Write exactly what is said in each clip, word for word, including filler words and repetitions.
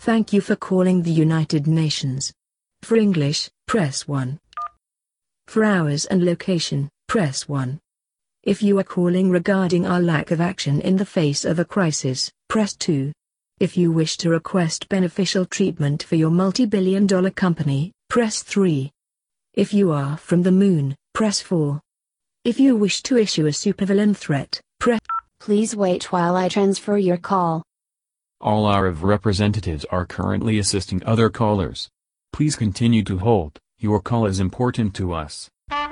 Thank you for calling the United Nations. For English, press one. For hours and location, press one. If you are calling regarding our lack of action in the face of a crisis, press two. If you wish to request beneficial treatment for your multi-billion dollar company, press three. If you are from the moon, press four. If you wish to issue a supervillain threat, press... Please wait while I transfer your call. All our representatives are currently assisting other callers. Please continue to hold, your call is important to us.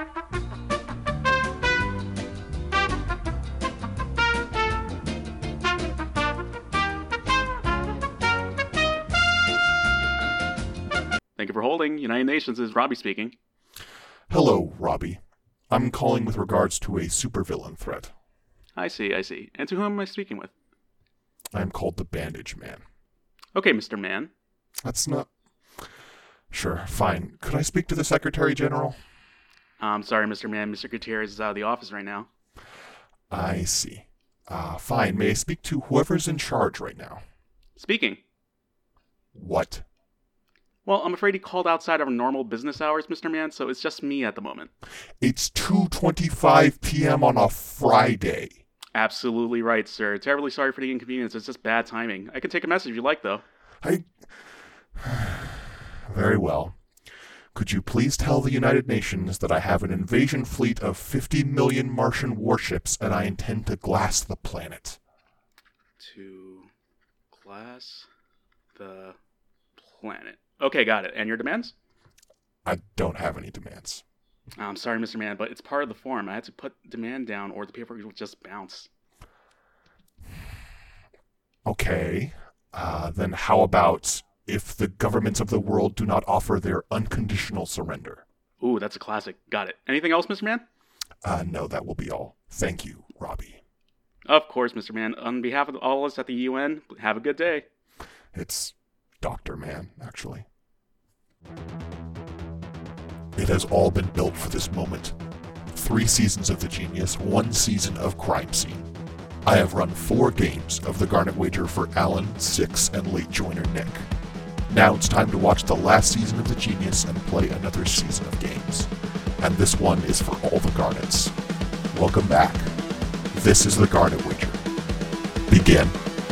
Thank you for holding. United Nations is Robbie speaking. Hello, Robbie. I'm calling with regards to a supervillain threat. I see, I see. And to whom am I speaking with? I'm called the Bandage Man. Okay, Mister Man. That's not... Sure, fine. Could I speak to the Secretary General? I'm sorry, Mister Man. Mister Gutierrez is out of the office right now. I see. Uh, fine. May I speak to whoever's in charge right now? Speaking. What? Well, I'm afraid he called outside of normal business hours, Mister Man, so it's just me at the moment. It's two twenty-five p.m. on a Friday. Absolutely right, sir. Terribly sorry for the inconvenience. It's just bad timing. I can take a message if you like, though. I... Very well. Could you please tell the United Nations that I have an invasion fleet of fifty million Martian warships and I intend to glass the planet? To glass the planet. Okay, got it. And your demands? I don't have any demands. I'm sorry, Mister Man, but it's part of the form. I had to put demand down or the paperwork will just bounce. Okay. Uh, then how about if the governments of the world do not offer their unconditional surrender? Ooh, that's a classic. Got it. Anything else, Mister Man? Uh, no, that will be all. Thank you, Robbie. Of course, Mister Man. On behalf of all of us at the U N, have a good day. It's Doctor Man, actually. It has all been built for this moment. Three seasons of The Genius, one season of Crime Scene. I have run four games of the Garnet Wager for Alan, Six, and late joiner Nick. Now it's time to watch the last season of The Genius and play another season of games. And this one is for all the Garnets. Welcome back. This is the Garnet Wager. Begin.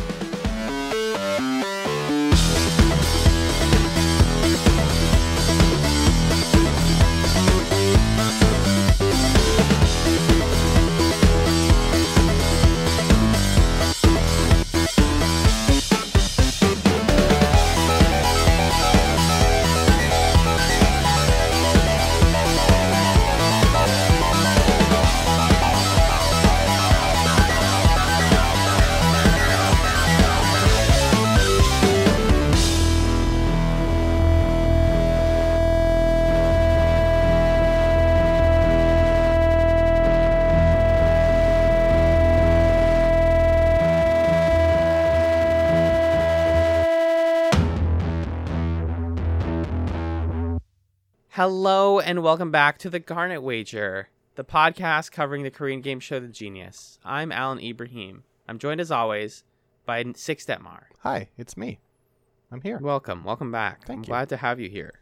Hello and welcome back to the Garnet Wager, the podcast covering the Korean game show The Genius. I'm Alan Ibrahim. I'm joined as always by Six Detmar. Hi, it's me. I'm here. Welcome, welcome back. Thank I'm you. glad to have you here.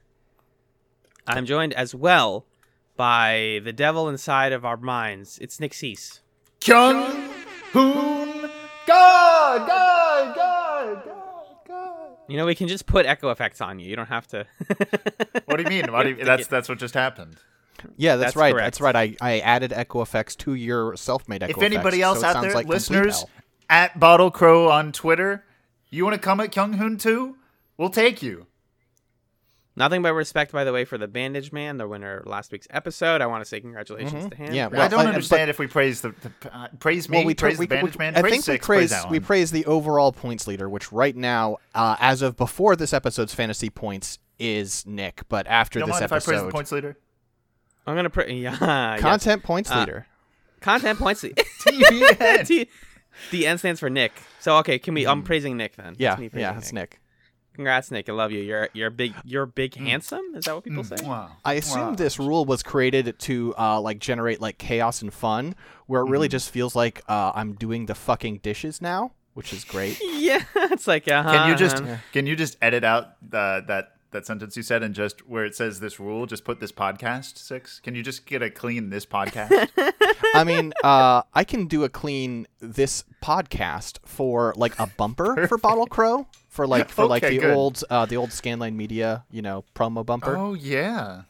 I'm joined as well by the devil inside of our minds. It's Nick Cease. Kyung Hoon God, God, God, God, God. You know, we can just put echo effects on you. You don't have to. What do you mean? What do you, that's that's what just happened. Yeah, that's, That's right. correct. That's right. I, I added echo effects to your self-made echo If effects. anybody else so it out sounds there, like complete listeners, hell. at Bottle Crow on Twitter, you want to come at Kyung Hoon too? We'll take you. Nothing but respect, by the way, for the Bandage Man, the winner of last week's episode. I want to say congratulations Mhm. to him. Yeah, I well, don't uh, understand but- if we praise the, the uh, praise me, Well, we praise we, the Bandage we, Man, I praise think Six, we praise praise Alan. we praise the overall points leader, which right now, uh, as of before this episode's fantasy points, is Nick. But after You don't this mind if I episode, praise the points leader? I'm going to put, yeah. yes. content points Uh, leader. Content points. T V N. T- the N stands for Nick. So okay, can we? I'm praising Nick then. Yeah, That's me praising yeah, it's Nick. Congrats, Nick. I love you. You're you're big. You're big, handsome. Is that what people say? Wow. I assume Wow. this rule was created to uh, like generate like chaos and fun, where it really Mm-hmm. just feels like uh, I'm doing the fucking dishes now. which is great. Yeah, it's like uh-huh, Can you just uh-huh. can you just edit out uh, that that sentence you said and just where it says this rule, just put this podcast six? Can you just get a clean this podcast? I mean, uh, I can do a clean this podcast for like a bumper for Bottle Crow for like for like Okay, the good. old uh, the old Scanline Media, you know, promo bumper. Oh yeah.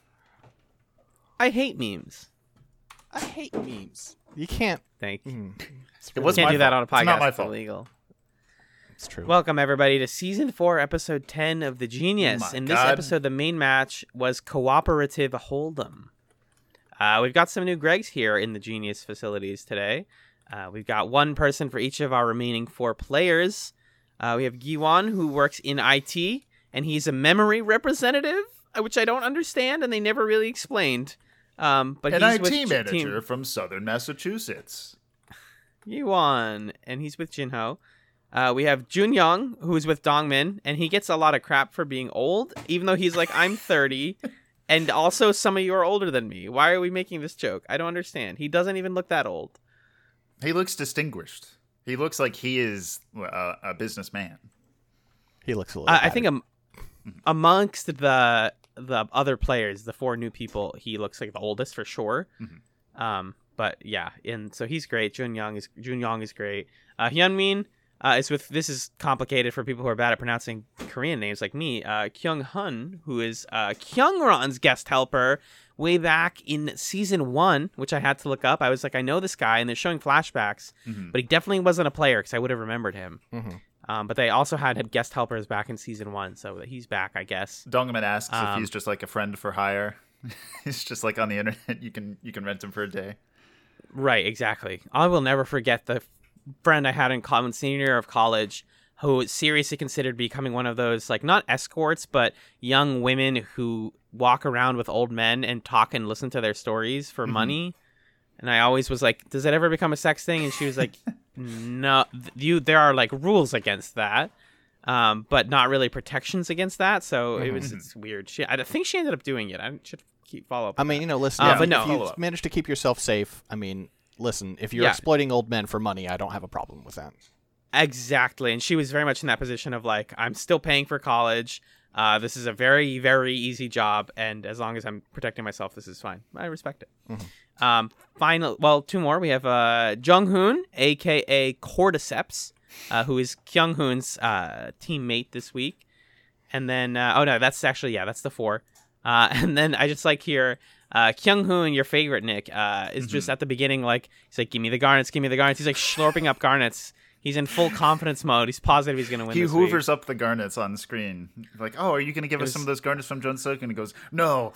I hate memes. I hate memes. You can't. Thank you. Mm, it's It really- was Can't my do that fault. on a podcast. It's not my It's fault. illegal. It's true. Welcome everybody to season four, episode ten of The Genius. Oh my In this God. episode, the main match was cooperative hold'em. Uh, we've got some new Gregs here in the Genius facilities today. Uh, we've got one person for each of our remaining four players. Uh, we have Giwan, who works in I T, and he's a memory representative, uh, which I don't understand, and they never really explained. Um, but An he's I T with J- manager Team from Southern Massachusetts. Yuan, and he's with Jinho. Uh, we have Junyoung, who is with Dongmin, and he gets a lot of crap for being old, even though he's like, I'm thirty, and also some of you are older than me. Why are we making this joke? I don't understand. He doesn't even look that old. He looks distinguished. He looks like he is uh, a businessman. he looks a little. Uh, I think am- amongst the the other players, the four new people, he looks like the oldest for sure. Mhm. Um, but yeah, and so he's great. Junyoung is Junyoung is great. Uh, Hyunmin uh, is with. This is complicated for people who are bad at pronouncing Korean names like me. Uh, Kyung Hun, who is uh, Kyungran's guest helper way back in season one, which I had to look up. I was like, I know this guy, and they're showing flashbacks, Mhm. but he definitely wasn't a player because I would have remembered him. Mhm. Um, but they also had, had guest helpers back in season one, so he's back, I guess. Dongman asks if Um, he's just like a friend for hire. He's just like on the internet. You can you can rent him for a day. Right, exactly. I will never forget the friend I had in common senior year of college who seriously considered becoming one of those, like, not escorts, but young women who walk around with old men and talk and listen to their stories for Mhm. money. And I always was like, does that ever become a sex thing? And she was like, no, th- you, there are like rules against that. Um, but not really protections against that. So it was, it's weird. She, I think she ended up doing it. I should keep follow up. I with mean, that. you know, listen. Uh, if, but no. if you Follow up. manage to keep yourself safe, I mean, listen. If you're Yeah. exploiting old men for money, I don't have a problem with that. Exactly. And she was very much in that position of like, I'm still paying for college. Uh, this is a very, very easy job. And as long as I'm protecting myself, this is fine. I respect it. Mhm. Um, final, well, two more. We have uh, Jung-hoon, a k a. Cordyceps, uh, who is Kyung-hoon's uh, teammate this week. And then, uh, oh no, that's actually, yeah, that's the four. Uh, and then I just like here, uh, Kyung-hoon, your favorite, Nick, uh, is just at the beginning, like, he's like, give me the garnets, give me the garnets. He's like slurping up garnets. He's in full confidence mode. He's positive he's going to win He this week. hoovers up the garnets on screen. Like, oh, are you going to give It us was- some of those garnets from Junsuk? And he goes, no.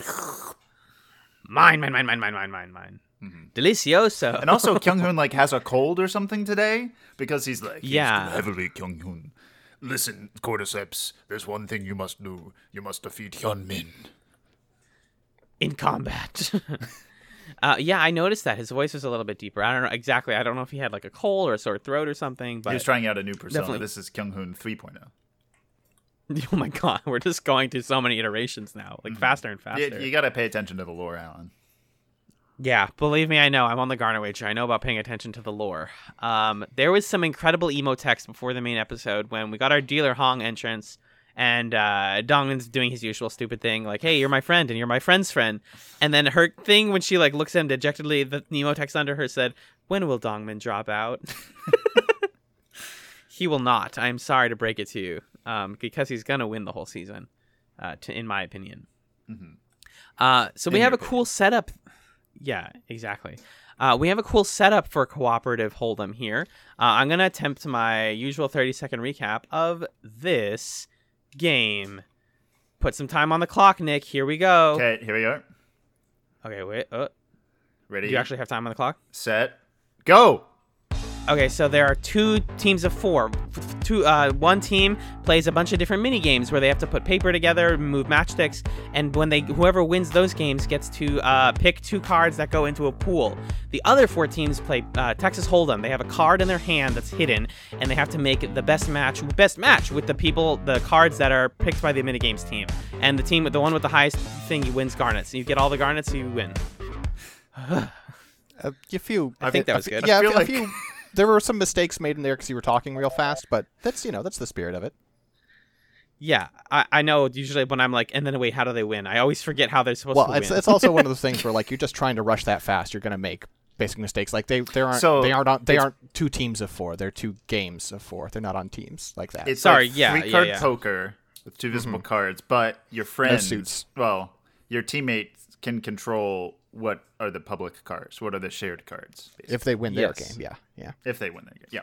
Mine, mine, mine, mine, mine, mine, mine, mine. Mhm. Delicioso. And also, Kyung-hoon like has a cold or something today because he's like, Yeah. heavily Kyung-hoon. Listen, Cordyceps, there's one thing you must do. You must defeat Hyunmin. in combat. uh, yeah, I noticed that his voice was a little bit deeper. I don't know exactly. I don't know if he had like a cold or a sore throat or something. But He was trying out a new persona. definitely- This is Kyung-hoon three point oh. oh my god, we're just going through so many iterations now, like faster and faster. Yeah, you got to pay attention to the lore, Alan. Yeah, believe me, I know. I'm on the Garnet Wager. I know about paying attention to the lore. Um, there was some incredible emo text before the main episode when we got our Dealer Hong entrance, and uh, Dongman's doing his usual stupid thing, like, "Hey, you're my friend, and you're my friend's friend." And then her thing when she like looks at him dejectedly, the emo text under her said, "When will Dongman drop out?" He will not. I'm sorry to break it to you, um, because he's gonna win the whole season, uh, to, in my opinion. Mhm. Uh, so we In have a your cool setup. Yeah, exactly. Uh, we have a cool setup for cooperative Hold'em here. Uh, I'm going to attempt my usual thirty second recap of this game. Put some time on the clock, Nick. Here we go. Okay, here we are. Okay, wait. Uh, Ready? do you actually have time on the clock? Set. Go! Okay, so there are two teams of four. Two, uh, one team plays a bunch of different mini games where they have to put paper together, move matchsticks, and when they whoever wins those games gets to uh, pick two cards that go into a pool. The other four teams play uh, Texas Hold'em. They have a card in their hand that's hidden, and they have to make the best match, best match with the people, the cards that are picked by the mini games team. And the team, the one with the highest thing, wins garnets. You get all the garnets, you win. Uh, a few. I think that was a, good. Yeah, I a, feel few- a like- few. there were some mistakes made in there because you were talking real fast, but that's you know that's the spirit of it. Yeah, I, I know. Usually when I'm like, and then wait, how do they win? I always forget how they're supposed well, to win. it's it's also one of those things where like you're just trying to rush that fast. You're going to make basic mistakes. Like they they aren't So, they aren't on, they it's- aren't two teams of four. They're two games of four. They're not on teams like that. It's Sorry, like yeah, three yeah, card yeah. poker with two visible cards, but your friends, suits. well, your teammate can control what are the public cards, what are the shared cards, basically, if they win their Yes. game, yeah, yeah. if they win their game. Yeah.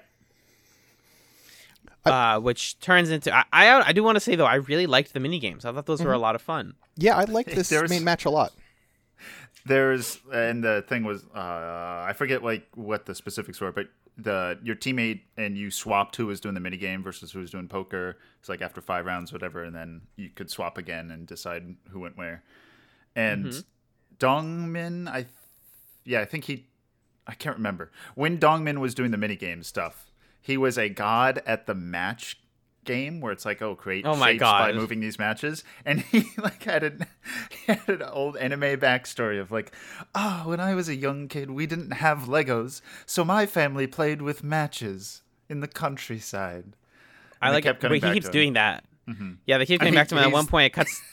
uh, which turns into I, I I do want to say though I really liked the mini games. I thought those were a lot of fun. Yeah, I like this There's- main match a lot. There's and the thing was uh, I forget like what the specifics were, but the your teammate and you swapped who was doing the mini game versus who was doing poker. It's like after five rounds, whatever, and then you could swap again and decide who went where. And Mm-hmm. Dongmin, I yeah, I think he I can't remember when Dongmin was doing the mini game stuff. He was a god at the match game where it's like, oh, create Oh my shapes by God. moving these matches, and he like had an he had an old anime backstory of like, oh, when I was a young kid, we didn't have Legos, so my family played with matches in the countryside. I And they like kept it. coming But he back keeps to him. doing that. Yeah, they keep I coming mean, back to him. And at one he's- point, it cuts.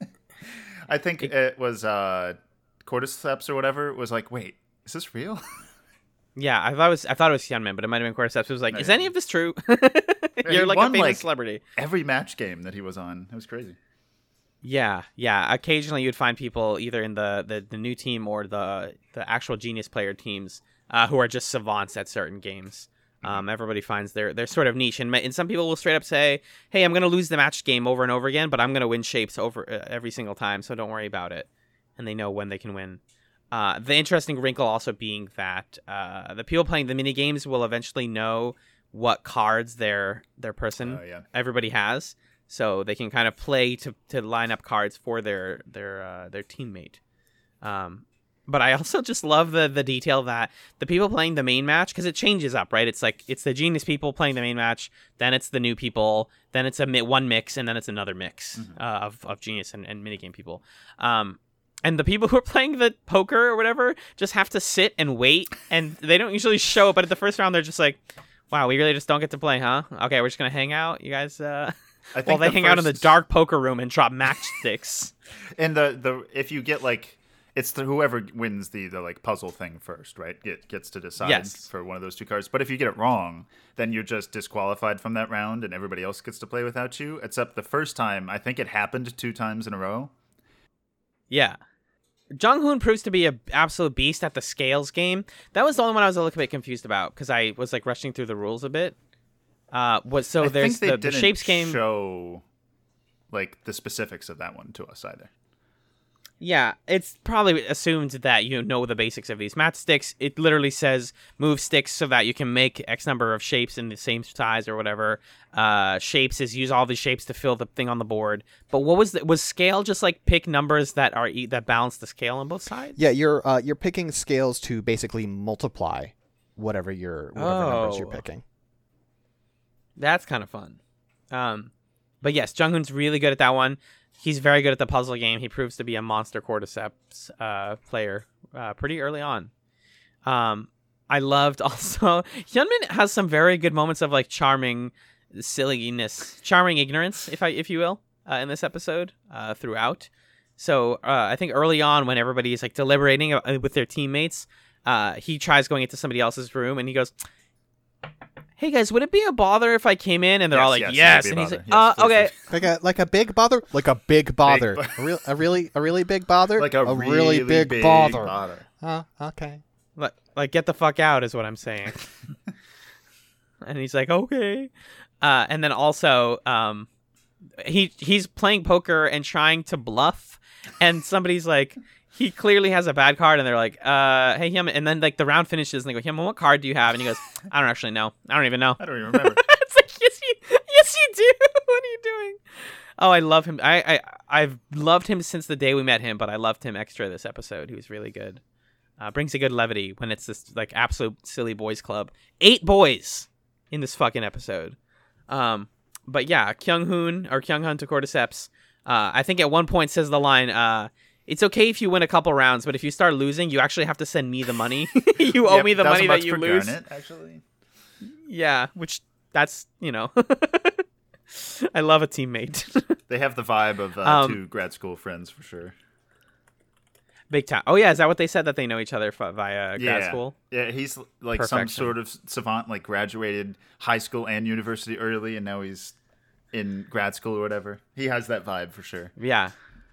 I think it was uh, Cordyceps or whatever. It was like, wait, is this real? Yeah, I thought it was I thought it was Hyunmin, but it might have been Cordyceps. It was like, No, is yeah. any of this true? he You're like a won, famous like- celebrity. Every match game that he was on, it was crazy. Yeah, yeah. Occasionally, you'd find people either in the, the, the new team or the the actual Genius player teams uh, who are just savants at certain games. Um, everybody finds their their sort of niche, and, ma- and some people will straight up say, "Hey, I'm going to lose the match game over and over again, but I'm going to win shapes over uh, every single time, so don't worry about it." And they know when they can win. Uh, the interesting wrinkle also being that uh, the people playing the mini games will eventually know what cards their their person Oh, yeah. everybody has, so they can kind of play to, to line up cards for their their uh, their teammate. Um, but I also just love the the detail that the people playing the main match, because it changes up, right? It's like it's the Genius people playing the main match, then it's the new people, then it's a mi- one mix, and then it's another mix uh, of of Genius and, and minigame people. Um, and the people who are playing the poker or whatever just have to sit and wait, and they don't usually show up. But at the first round, they're just like, "Wow, we really just don't get to play, huh? Okay, we're just gonna hang out, you guys." Uh, I think while they the hang out in the first- dark poker room and drop matchsticks. And the the if you get like it's the whoever wins the the like puzzle thing first, right? Get gets to decide Yes. for one of those two cards. But if you get it wrong, then you're just disqualified from that round, and everybody else gets to play without you. Except the first time, I think it happened two times in a row. Yeah. Jung Hoon proves to be an absolute beast at the scales game. That was the only one I was a little bit confused about because I was like rushing through the rules a bit. Uh, was so I there's think they the, the didn't shapes game. show like the specifics of that one to us either. Yeah, it's probably assumed that you know the basics of these matchsticks. It literally says move sticks so that you can make X number of shapes in the same size or whatever. Uh, shapes is use all these shapes to fill the thing on the board. But what was the, was scale just like pick numbers that are e- that balance the scale on both sides? Yeah, you're uh, you're picking scales to basically multiply whatever you're whatever numbers you're Oh. picking. That's kind of fun. Um, but yes, Jung Hoon's really good at that one. He's very good at the puzzle game. He proves to be a monster Cordyceps uh, player uh, pretty early on. Um, I loved also Hyunmin has some very good moments of like charming silliness, charming ignorance, if I if you will, uh, in this episode uh, throughout. So uh, I think early on when everybody is like deliberating uh, with their teammates, uh, he tries going into somebody else's room and he goes, "Hey guys, would it be a bother if I came in?" And they're Yes, all like, yes, "Yes," it'd be a and he's bother. like, Yes, "Uh, please, okay." please. Like a like a big bother, like a big bother, bo- a, real, a really a really big bother, Like a, really, big, big bother. bother. Uh, okay. Like, like, get the fuck out is what I'm saying. And he's like, okay. Uh, and then also, um, he he's playing poker and trying to bluff, and somebody's like, he clearly has a bad card, and they're like, uh, hey, him. And then like the round finishes, and they go, him, what card do you have? And he goes, I don't actually know. I don't even know. I don't even remember. It's like, yes, you, yes, you do. What are you doing? Oh, I love him. I, I, I've loved him since the day we met him, but I loved him extra this episode. He was really good. Uh, brings a good levity when it's this like absolute silly boys club. Eight boys in this fucking episode. Um, but yeah, Kyung Hoon or Kyung Hun to Cordyceps. Uh, I think at one point says the line, uh, "It's okay if you win a couple rounds, but if you start losing, you actually have to send me the money. You owe Yep, me the that was money much that you for lose." Garnet, actually. Yeah, which that's, you know, I love a teammate. They have the vibe of uh, Um, two grad school friends for sure. Big time. Oh, yeah. Is that what they said, that they know each other f- via grad yeah. school? Yeah, he's like some Perfection. sort of savant, like graduated high school and university early, and now he's in grad school or whatever. He has that vibe for sure. Yeah.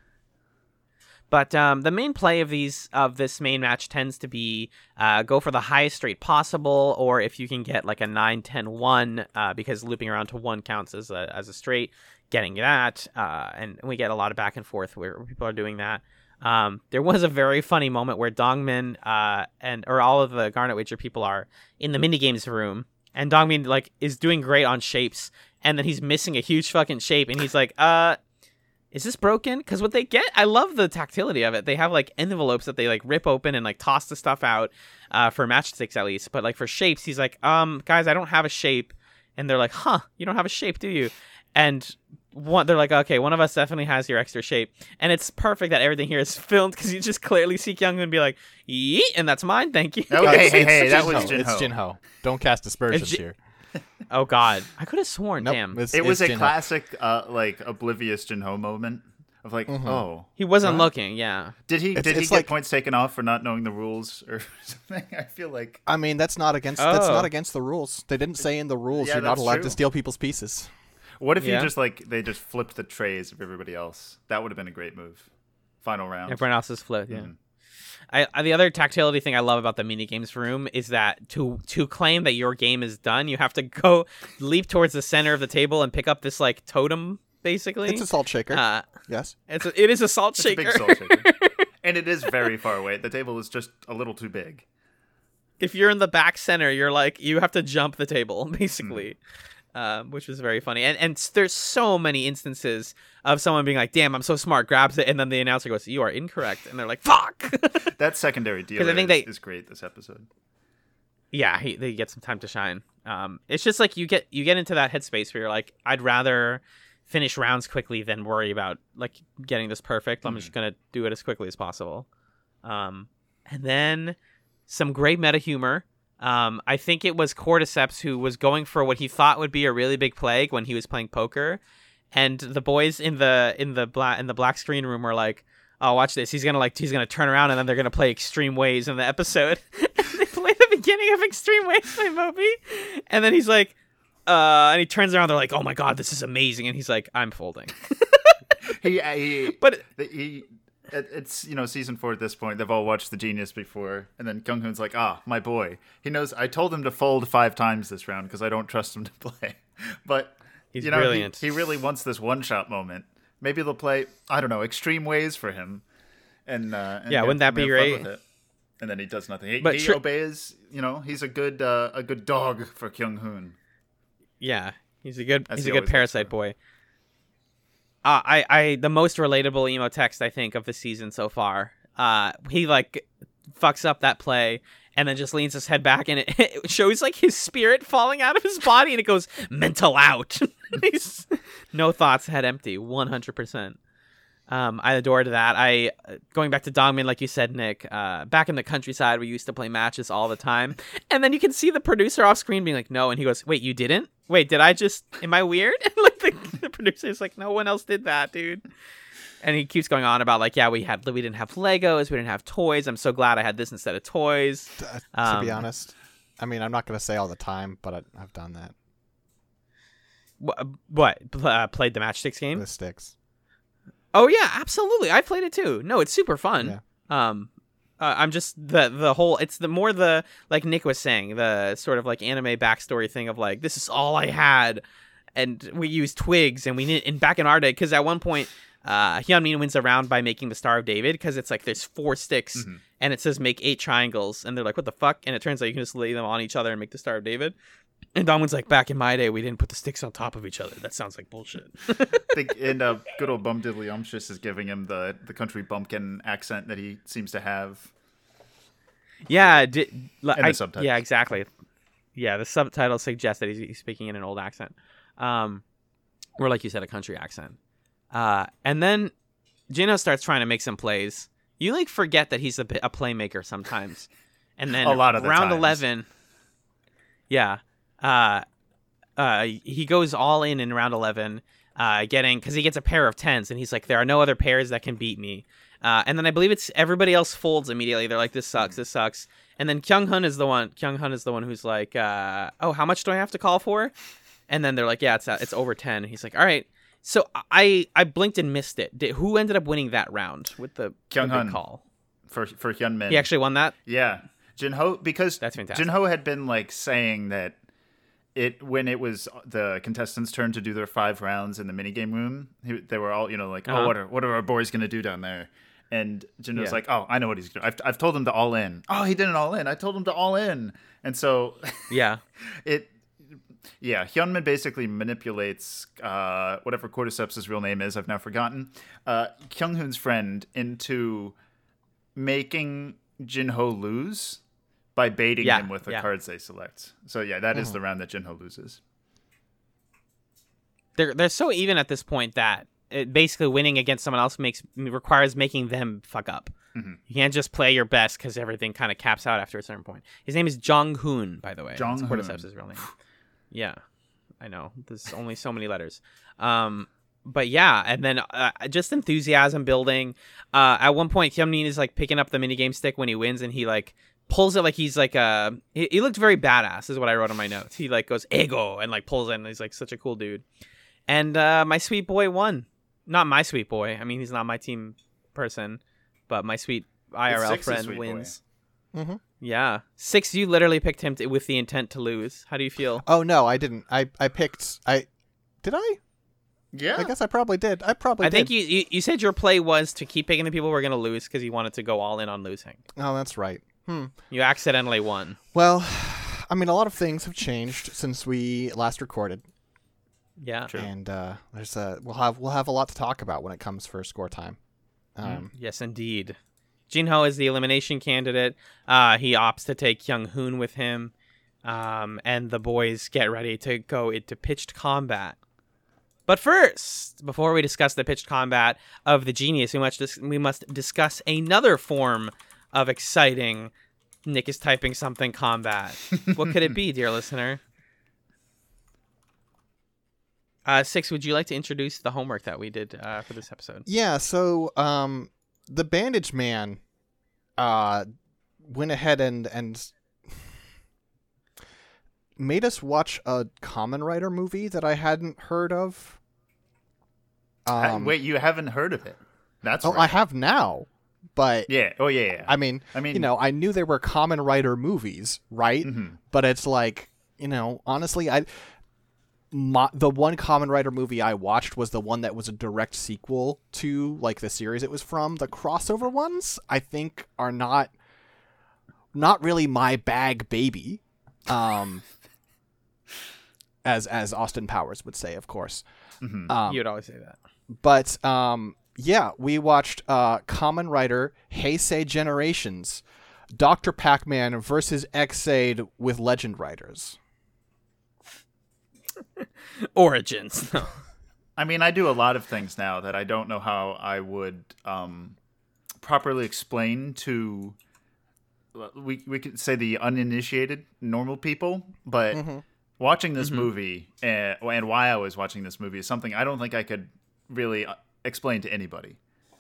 But um, the main play of these of this main match tends to be uh, go for the highest straight possible, or if you can get like a nine ten one, uh, because looping around to one counts as a, as a straight, getting that. Uh, and we get a lot of back and forth where people are doing that. Um, there was a very funny moment where Dongmin uh, and or all of the Garnet Wager people are in the minigames room, and Dongmin like is doing great on shapes, and then he's missing a huge fucking shape, and he's like, uh... is this broken? Because what they get, I love the tactility of it. They have like envelopes that they like rip open and like toss the stuff out uh, for matchsticks at least. But like for shapes, he's like, um, guys, I don't have a shape. And they're like, huh, you don't have a shape, do you? And one, they're like, okay, one of us definitely has your extra shape. And it's perfect that everything here is filmed because you just clearly see Kyung-hoon be like, yeet, and that's mine, thank you. Oh, hey, hey, hey, that Jinho. was Jinho. It's Jinho. Don't cast aspersions It's Jin- here. Oh, God. I could have sworn, Nope, damn. it's- It was it's a Jinho. classic, uh, like oblivious Jinho moment of like, Mhm. oh, He wasn't What? looking, yeah. did he It's- did he it's get like- points taken off for not knowing the rules or something? I feel like I mean, that's not against that's Oh. not against the rules. They didn't say in the rules Yeah, you're not that's allowed true. to steal people's pieces. what if Yeah. you just like they just flipped the trays of everybody else? That would have been a great move. Final round. Everyone else is flipped, yeah. Mhm. I, I, the other tactility thing I love about the mini games room is that to to claim that your game is done, you have to go leap towards the center of the table and pick up this like totem, basically. It's a salt shaker. uh, yes. it's a, it is a salt It's a shaker. big salt shaker. And it is very far away. The table is just a little too big. If you're in the back center, you're like you have to jump the table, basically. Hmm. Um, which was very funny, and and s- there's so many instances of someone being like, "Damn, I'm so smart," grabs it, and then the announcer goes, "You are incorrect," and they're like, "Fuck." That secondary dealer I think is, they- is great this episode. Yeah, he, they get some time to shine. Um, it's just like you get you get into that headspace where you're like, I'd rather finish rounds quickly than worry about like getting this perfect. I'm Mhm. just gonna do it as quickly as possible. Um, and then some great meta humor. Um, I think it was Cordyceps who was going for what he thought would be a really big play when he was playing poker, and the boys in the in the black in the black screen room were like, "Oh, watch this! He's gonna like he's gonna turn around and then they're gonna play Extreme Ways in the episode." And they play the beginning of Extreme Ways by Moby, and then he's like, uh, and he turns around. They're like, "Oh my god, this is amazing!" And he's like, "I'm folding." He, he But he it, it's you know season four at this point. They've all watched The Genius before, and then Kyung Hoon's like, ah, my boy. He knows. I told him to fold five times this round because I don't trust him to play. But He's you know, he- brilliant. He, really wants this one shot moment. Maybe they'll play I don't know Extreme Ways for him. And, uh, and Yeah, have- wouldn't that and be have fun great? with it. And then he does nothing. He, But he tri- obeys. You know, he's a good uh, a good dog for Kyung Hoon. yeah, he's a good As he's he a good always looks parasite for. boy. Uh, I, I the most relatable emo text I think of the season so far. Uh, he like fucks up that play and then just leans his head back and it, it shows like his spirit falling out of his body and it goes mental out. He's no thoughts, head empty, one hundred percent. Um, I adored that. I going back to Dongmin, like you said, Nick. Uh, back in the countryside, we used to play matches all the time, and then you can see the producer off screen being like, "No," and he goes, "Wait, you didn't? Wait, did I just? Am I weird?" And like the, the producer is like, "No one else did that, dude." And he keeps going on about like, "Yeah, we had we didn't have Legos, we didn't have toys. I'm so glad I had this instead of toys." T- uh, Um, to be honest, I mean, I'm not going to say all the time, but I, I've done that. What? What? Pl- Uh, played the Matchsticks game? The sticks. Oh yeah, absolutely. I played it too. No, it's super fun. Yeah. Um, uh, I'm just the the whole. It's the more the like Nick was saying, the sort of like anime backstory thing of like this is all I had, and we used twigs and we didn't. And back in our day, because at one point, uh, Hyunmin wins a round by making the Star of David because it's like there's four sticks Mhm. and it says make eight triangles, and they're like, what the fuck? And it turns out you can just lay them on each other and make the Star of David. And Dongwin's like, back in my day, we didn't put the sticks on top of each other. That sounds like bullshit. think, and uh, good old Bum Diddlyumptious is giving him the, the country bumpkin accent that he seems to have. Yeah, di- li- And the I- subtitles. yeah, exactly. Yeah, the subtitles suggest that he's, he's speaking in an old accent, um, or like you said, a country accent. Uh, and then Gino starts trying to make some plays. You like forget that he's a, bit- a playmaker sometimes, and then A lot of the round times. eleven. Yeah, uh, uh, he goes all in in round eleven, uh, getting because he gets a pair of tens, and he's like, there are no other pairs that can beat me. Uh, and then I believe it's everybody else folds immediately. They're like, this sucks, this sucks. And then Kyung Hun is the one. Kyung Hun is the one who's like, uh, oh, how much do I have to call for? And then they're like, yeah, it's uh, it's over ten. And he's like, all right. So I I blinked and missed it. Did, who ended up winning that round with the, Kyung the big Hun call? for for Hyunmin. He actually won that? Yeah, Jinho, because That's fantastic. Jinho had been like saying that it when it was the contestants' turn to do their five rounds in the minigame room, he, they were all you know like, Uh-huh. oh, what are what are our boys gonna do down there? And Jinho's Yeah. like, oh, I know what he's gonna. I've I've told him to all in. Oh, he didn't all in. I told him to all in. And so Yeah. it. Yeah, Hyunmin basically manipulates uh, whatever Cordyceps' real name is. I've now forgotten. Uh, Kyung-hoon's friend into making Jinho lose by baiting Yeah, him with the yeah. cards they select. So yeah, that is the round that Jinho loses. They're they're so even at this point that it basically winning against someone else makes requires making them fuck up. Mm-hmm. You can't just play your best because everything kind of caps out after a certain point. His name is Jong Hoon, by the way. Jong That's Hoon. Cordyceps' real name. Yeah, I know. There's only so many letters. Um, but yeah, and then uh, just enthusiasm building. Uh, at one point, Hyunmin is like picking up the minigame stick when he wins, and he like pulls it like he's like a. He, he looked very badass, is what I wrote on my notes. He like goes ego and like pulls it, and he's like such a cool dude. And uh, my sweet boy won. Not my sweet boy. I mean, he's not my team person, but my sweet I R L It's Six's friend sweet wins. Mm-hmm. Yeah, Six. You literally picked him to, with the intent to lose. How do you feel? Oh no, I didn't. I I picked. I did I. Yeah, I guess I probably did. I probably I did. think you, you you said your play was to keep picking the people who were going to lose because you wanted to go all in on losing. Oh, that's right. Hmm. You accidentally won. Well, I mean, a lot of things have changed since we last recorded, Yeah. and uh, there's a we'll have we'll have a lot to talk about when it comes for score time. Mm. Um, Yes, indeed. Jinho is the elimination candidate. Uh, he opts to take Kyung Hoon with him, um, and the boys get ready to go into pitched combat. But first, before we discuss the pitched combat of the Genius, we must dis- we must discuss another form of exciting Nick is typing something combat. What could it be, dear listener? Uh, Six, would you like to introduce the homework that we did uh, for this episode? Yeah, so um, the Bandage Man uh, went ahead and and made us watch a Kamen Rider movie that I hadn't heard of. Um, Wait, you haven't heard of it? That's oh, right. I have now, but Yeah. Oh yeah. yeah. I mean, I mean- you know, I knew there were Kamen Rider movies, right? Mhm. But it's like, you know, honestly, I. My, the one Kamen Rider movie I watched was the one that was a direct sequel to like the series it was from. The crossover ones, I think, are not not really my bag, baby. Um, as as Austin Powers would say, of course. Mhm. Um, You would always say that. but um, yeah, we watched uh, Kamen Rider Heisei Generations, Doctor Pac-Man versus X-Aid with Legend Riders. Origins. I mean, I do a lot of things now that I don't know how I would um, properly explain to we we could say the uninitiated normal people, but watching this movie and, and why I was watching this movie is something I don't think I could really uh, explain to anybody.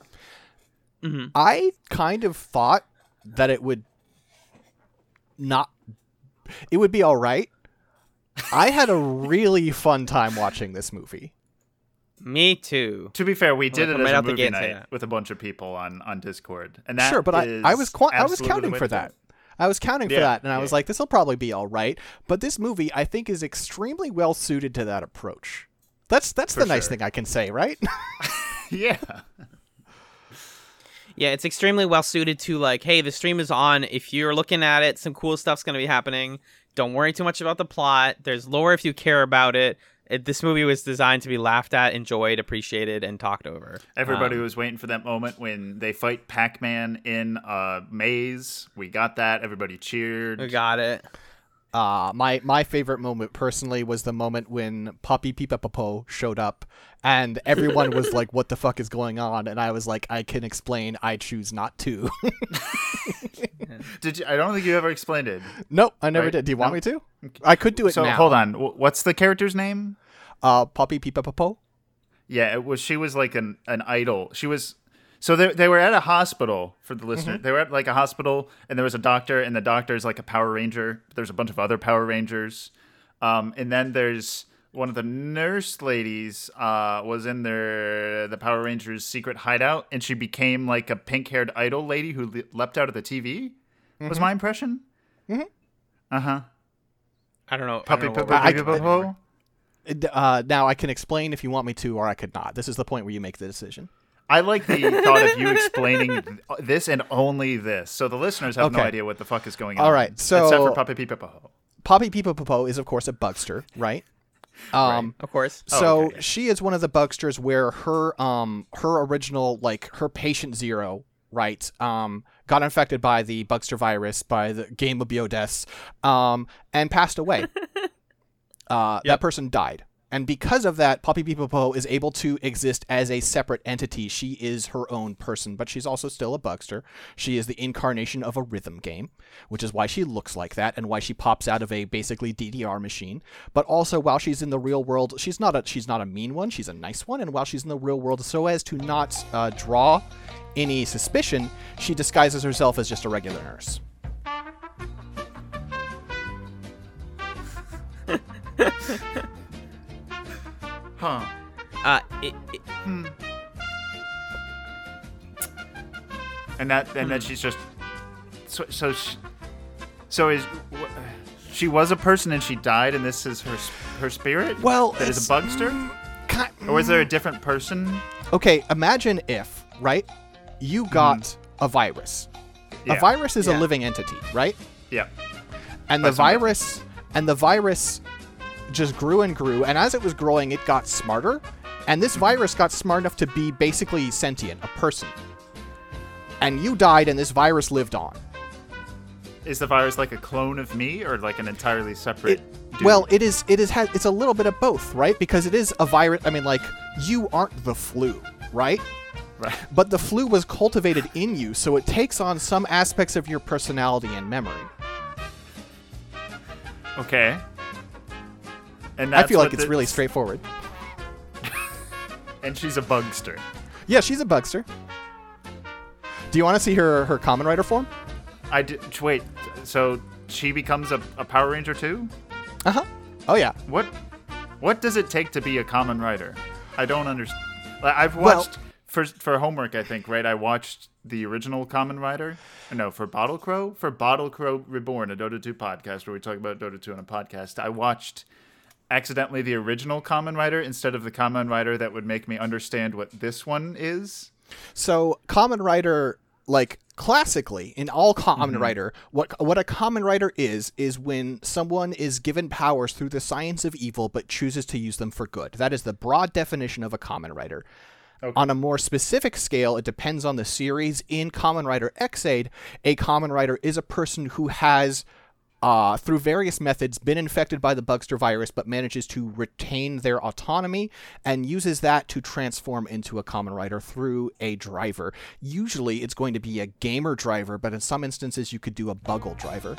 I kind of thought that it would not. It would be all right. I had a really fun time watching this movie. Me too. To be fair, we did Well, it right as a out the movie gate and say night that. with a bunch of people on, on Discord, and that Sure, but I, is I was qu- I was absolutely counting the way for to do that. it. I was counting for Yeah, that, and I was yeah. like, this will probably be all right. But this movie, I think, is extremely well suited to that approach. That's that's For the nice sure. thing I can say, right? Yeah. Yeah, it's extremely well suited to like, hey, the stream is on. If you're looking at it, some cool stuff's going to be happening. Don't worry too much about the plot. There's lore if you care about it. it. This movie was designed to be laughed at, enjoyed, appreciated, and talked over. Everybody Um, was waiting for that moment when they fight Pac-Man in a maze. We got that. Everybody cheered. we got it. Uh, my my favorite moment personally was the moment when Puppy Pipapopo showed up, and everyone was like, "What the fuck is going on?" And I was like, "I can explain. I choose not to." Did you? I don't think you ever explained it. Nope, I never Right? did. Do you want No? me to? I could do it So now. hold on. W- What's the character's name? Uh, Puppy Pipapopo. Yeah, it was. She was like an, an idol. She was. So they they were at a hospital for the listener. Mm-hmm. They were at like a hospital, and there was a doctor, and the doctor is like a Power Ranger. There's a bunch of other Power Rangers, um, and then there's one of the nurse ladies uh, was in their the Power Rangers secret hideout, and she became like a pink haired idol lady who le- leapt out of the T V. Mm-hmm. Was my impression? Mhm. Uh huh. I don't know. I Puppy, don't know puppy, what we're puppy, doing anymore. puppy. Uh, now I can explain if you want me to, or I could not. This is the point where you make the decision. I like the thought of you explaining this and only this, so the listeners have no Okay. idea what the fuck is going on. All right, so- except for Puppy Pipapo. Poppy Pipapopo is, of course, a bugster, right? Um, Of course. Oh, So okay, yeah. she is one of the bugsters where her um her original like her patient zero right um got infected by the bugster virus by the game of Biodes um and passed away. uh, That person died. And because of that, Poppy Pipapo is able to exist as a separate entity. She is her own person, but she's also still a bugster. She is the incarnation of a rhythm game, which is why she looks like that and why she pops out of a basically D D R machine. But also, while she's in the real world, she's not a she's not a mean one. She's a nice one. And while she's in the real world, so as to not uh, draw any suspicion, she disguises herself as just a regular nurse. Huh. Uh, it, it, And that, and then she's just so so. She, so is wh- she was a person and she died, and this is her s- her spirit? Well, that is it's- a bugster, or was there a different person? Okay, imagine if, right, you got a virus. Yeah. A virus is Yeah. a living entity, right? Yeah. And the By some virus and the virus just grew and grew, and as it was growing, it got smarter. And this virus got smart enough to be basically sentient, a person. And you died, and this virus lived on. Is the virus like a clone of me, or like an entirely separate? It, dude? well, it is. It is. Ha- it's a little bit of both, right? Because it is a virus. I mean, like you aren't the flu, right? right. But the flu was cultivated in you, so it takes on some aspects of your personality and memory. Okay. And I that's feel like what it's the- really straightforward. And she's a bugster. Yeah, she's a bugster. Do you want to see her her common writer form? I did. Wait. So she becomes a, a Power Ranger too? Uh huh. Oh yeah. What? What does it take to be a common writer? I don't understand. I've Well- watched for for homework. I think right. I watched the original Common Rider. No, for Bottle Crow. For Bottle Crow Reborn, a Dota two podcast where we talk about Dota two on a podcast. I watched accidentally the original Common Rider instead of the Common Rider that would make me understand what this one is. So common writer, like classically in all common writer, what what a common writer is is when someone is given powers through the science of evil but chooses to use them for good. That is the broad definition of a common writer. Okay. On a more specific scale, it depends on the series. In Kamen Rider Ex-Aid, a common writer is a person who has, uh, through various methods, been infected by the Bugster virus, but manages to retain their autonomy and uses that to transform into a common writer through a driver. Usually, it's going to be a gamer driver, but in some instances, you could do a Buggle driver.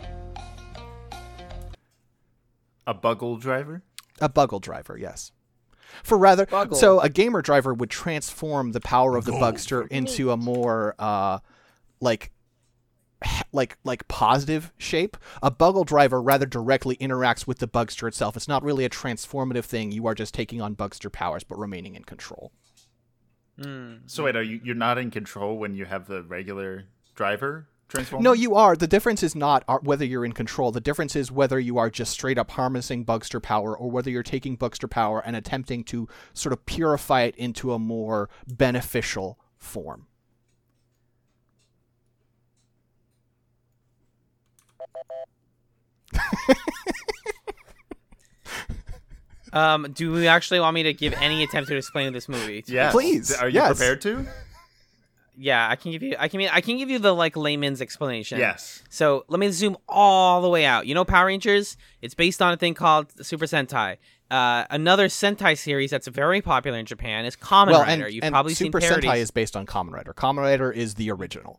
A Buggle driver? A Buggle driver, yes. For rather, Buggle. so a gamer driver would transform the power of the Bugster into a more, uh, like, like like positive shape. A Buggle driver rather directly interacts with the Bugster itself. It's not really a transformative thing. You are just taking on Bugster powers, but remaining in control. mm, So wait, are you you're not in control when you have the regular driver transform? No, you are. The difference is not uh, whether you're in control. The difference is whether you are just straight up harnessing Bugster power or whether you're taking Bugster power and attempting to sort of purify it into a more beneficial form. Um, do you actually want me to give any attempt to explain this movie? Yeah. Please, Are you yes. prepared to? yeah, I can give you I can I can give you the like layman's explanation. Yes. So let me zoom all the way out. You know Power Rangers? It's based on a thing called Super Sentai. Uh, another Sentai series that's very popular in Japan is Kamen well, Rider. and, You've and probably Super seen parodies. Sentai is based on Kamen Rider. Kamen Rider is the original.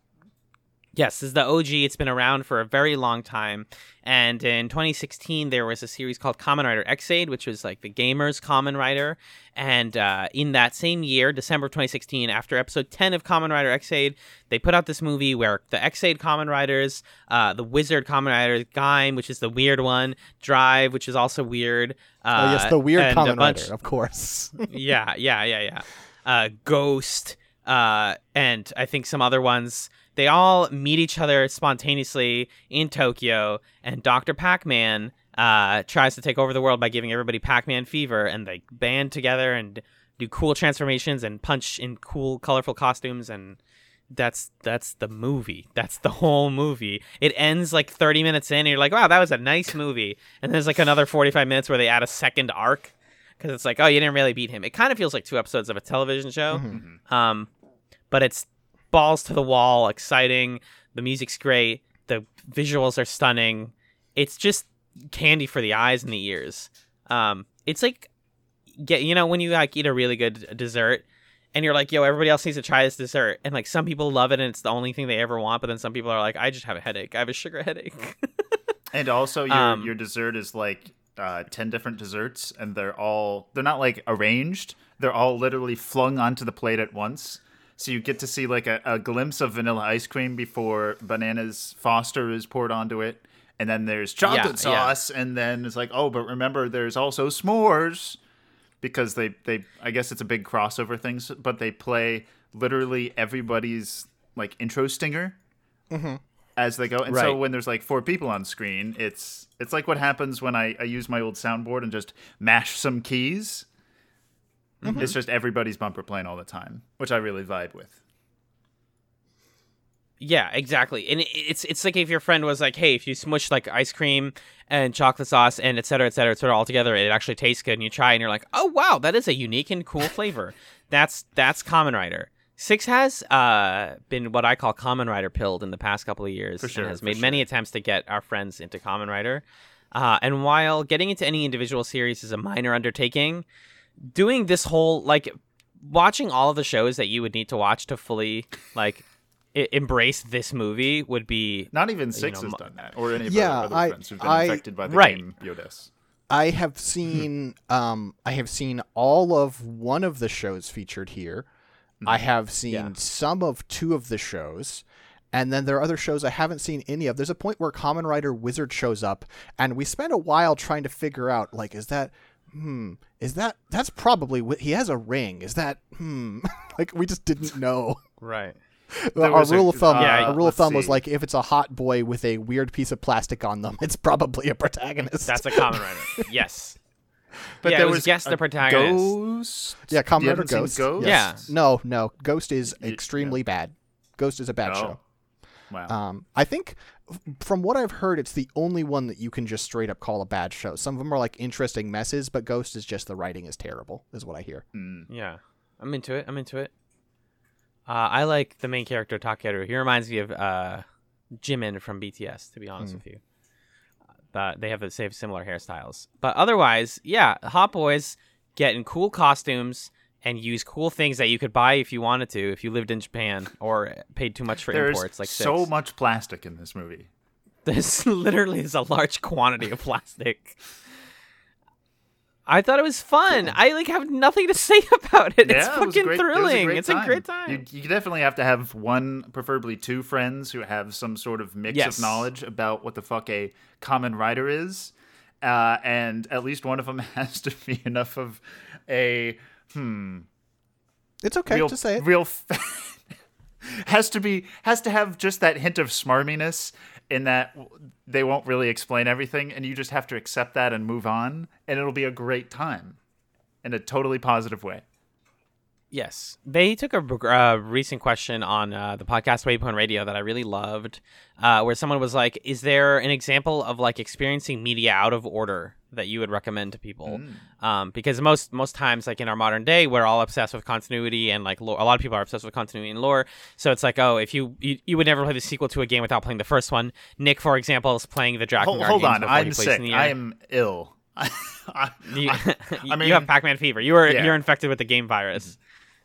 Yes, this is the O G. It's been around for a very long time. And in twenty sixteen, there was a series called Kamen Rider Ex-Aid, which was like the gamers' Kamen Rider. And uh, in that same year, December of twenty sixteen, after episode ten of Kamen Rider Ex-Aid, they put out this movie where the Ex-Aid Kamen Riders, uh, the Wizard Kamen Rider, Gaim, which is the weird one, Drive, which is also weird. Uh, oh, yes, the weird and a Kamen bunch- Rider, of course. yeah, yeah, yeah, yeah. Uh, Ghost, uh, and I think some other ones. They all meet each other spontaneously in Tokyo, and Doctor Pac-Man uh, tries to take over the world by giving everybody Pac-Man fever, and they band together and do cool transformations and punch in cool, colorful costumes, and that's that's the movie. That's the whole movie. It ends like thirty minutes in, and you're like, wow, that was a nice movie. And there's like another forty-five minutes where they add a second arc, because it's like, oh, you didn't really beat him. It kind of feels like two episodes of a television show, Mm-hmm. um, but it's balls to the wall, exciting. The music's great. The visuals are stunning. It's just candy for the eyes and the ears. Um, it's like, get you know, when you like eat a really good dessert, and you're like, yo, everybody else needs to try this dessert, and like some people love it, and it's the only thing they ever want. But then some people are like, I just have a headache. I have a sugar headache. And also, your Um, your dessert is like uh, ten different desserts, and they're all they're not like arranged. They're all literally flung onto the plate at once. So you get to see like a, a glimpse of vanilla ice cream before Bananas Foster is poured onto it. And then there's chocolate Yeah, sauce. And then it's like, oh, but remember, there's also s'mores. Because they, they, I guess it's a big crossover thing, so- but they play literally everybody's like intro stinger Mm-hmm. as they go. And so Right. when there's like four people on screen, it's it's like what happens when I, I use my old soundboard and just mash some keys. Mm-hmm. It's just everybody's bumper playing all the time, which I really vibe with. Yeah, exactly. And it- it's it's like if your friend was like, hey, if you smush like ice cream and chocolate sauce and et cetera, et cetera, et cetera, all together, it actually tastes good. And you try and you're like, oh, wow, that is a unique and cool flavor. That's that's Kamen Rider. Six has uh, been what I call Kamen Rider pilled in the past couple of years. For sure, and has for made many sure. attempts to get our friends into Kamen Rider. Uh, and while getting into any individual series is a minor undertaking, doing this whole, like, watching all of the shows that you would need to watch to fully, like, I- embrace this movie would be Not even Six know, has mo- done that, or any of Yeah, our other I- friends who've been I- affected by the Right. game Yodas. I have seen um I have seen all of one of the shows featured here. I have seen Yeah. some of two of the shows. And then there are other shows I haven't seen any of. There's a point where Kamen Rider Wizard shows up, and we spent a while trying to figure out, like, is that, hmm, is that, that's probably, wi- he has a ring. Is that, hmm, like, we just didn't know. right. There Our was a- rule of thumb, Yeah, our rule of let's thumb was see. like, if it's a hot boy with a weird piece of plastic on them, it's probably a protagonist. That's a Kamen Rider. Yes. But Yeah, there it was was Guess a the Protagonist. Ghost? Yeah, Kamen You Rider haven't seen Ghost. Ghost? Yes. Yeah. No, no. Ghost is Y- extremely bad. Ghost is a bad Oh. show. Wow. Um, I think, f- from what I've heard, it's the only one that you can just straight up call a bad show. Some of them are like interesting messes, but Ghost is just the writing is terrible, is what I hear. Mm. Yeah. I'm into it. I'm into it. Uh, I like the main character, Takeru. He reminds me of uh, Jimin from B T S, to be honest Hmm. with you. But they have the same similar hairstyles. But otherwise, yeah, Hot Boys get in cool costumes and use cool things that you could buy if you wanted to, if you lived in Japan or paid too much for There's imports. Like so Six. much plastic in this movie. There's literally is a large quantity of plastic. I thought it was fun. I like have nothing to say about it. It's Yeah, it was a fucking great- it was a thrilling. great It's a great time. You, you definitely have to have one, preferably two friends who have some sort of mix Yes. of knowledge about what the fuck a Kamen Rider is. Uh, and at least one of them has to be enough of a, hmm, It's okay real, to say it. real f- has to be has to have just that hint of smarminess in that they won't really explain everything, and you just have to accept that and move on, and it'll be a great time in a totally positive way. Yes. They took a uh, recent question on uh, the podcast Waypoint Radio that I really loved, uh, where someone was like, is there an example of like experiencing media out of order that you would recommend to people? Mm. Um, because most most times, like in our modern day, we're all obsessed with continuity and like lore. A lot of people are obsessed with continuity and lore. So it's like, oh, if you you, you would never play the sequel to a game without playing the first one. Nick, for example, is playing the Drakengard Hold, hold games on, before I'm he plays sick. in the I air. am ill. I, You, I, I mean, you have Pac-Man fever. You are yeah. you're infected with the game virus.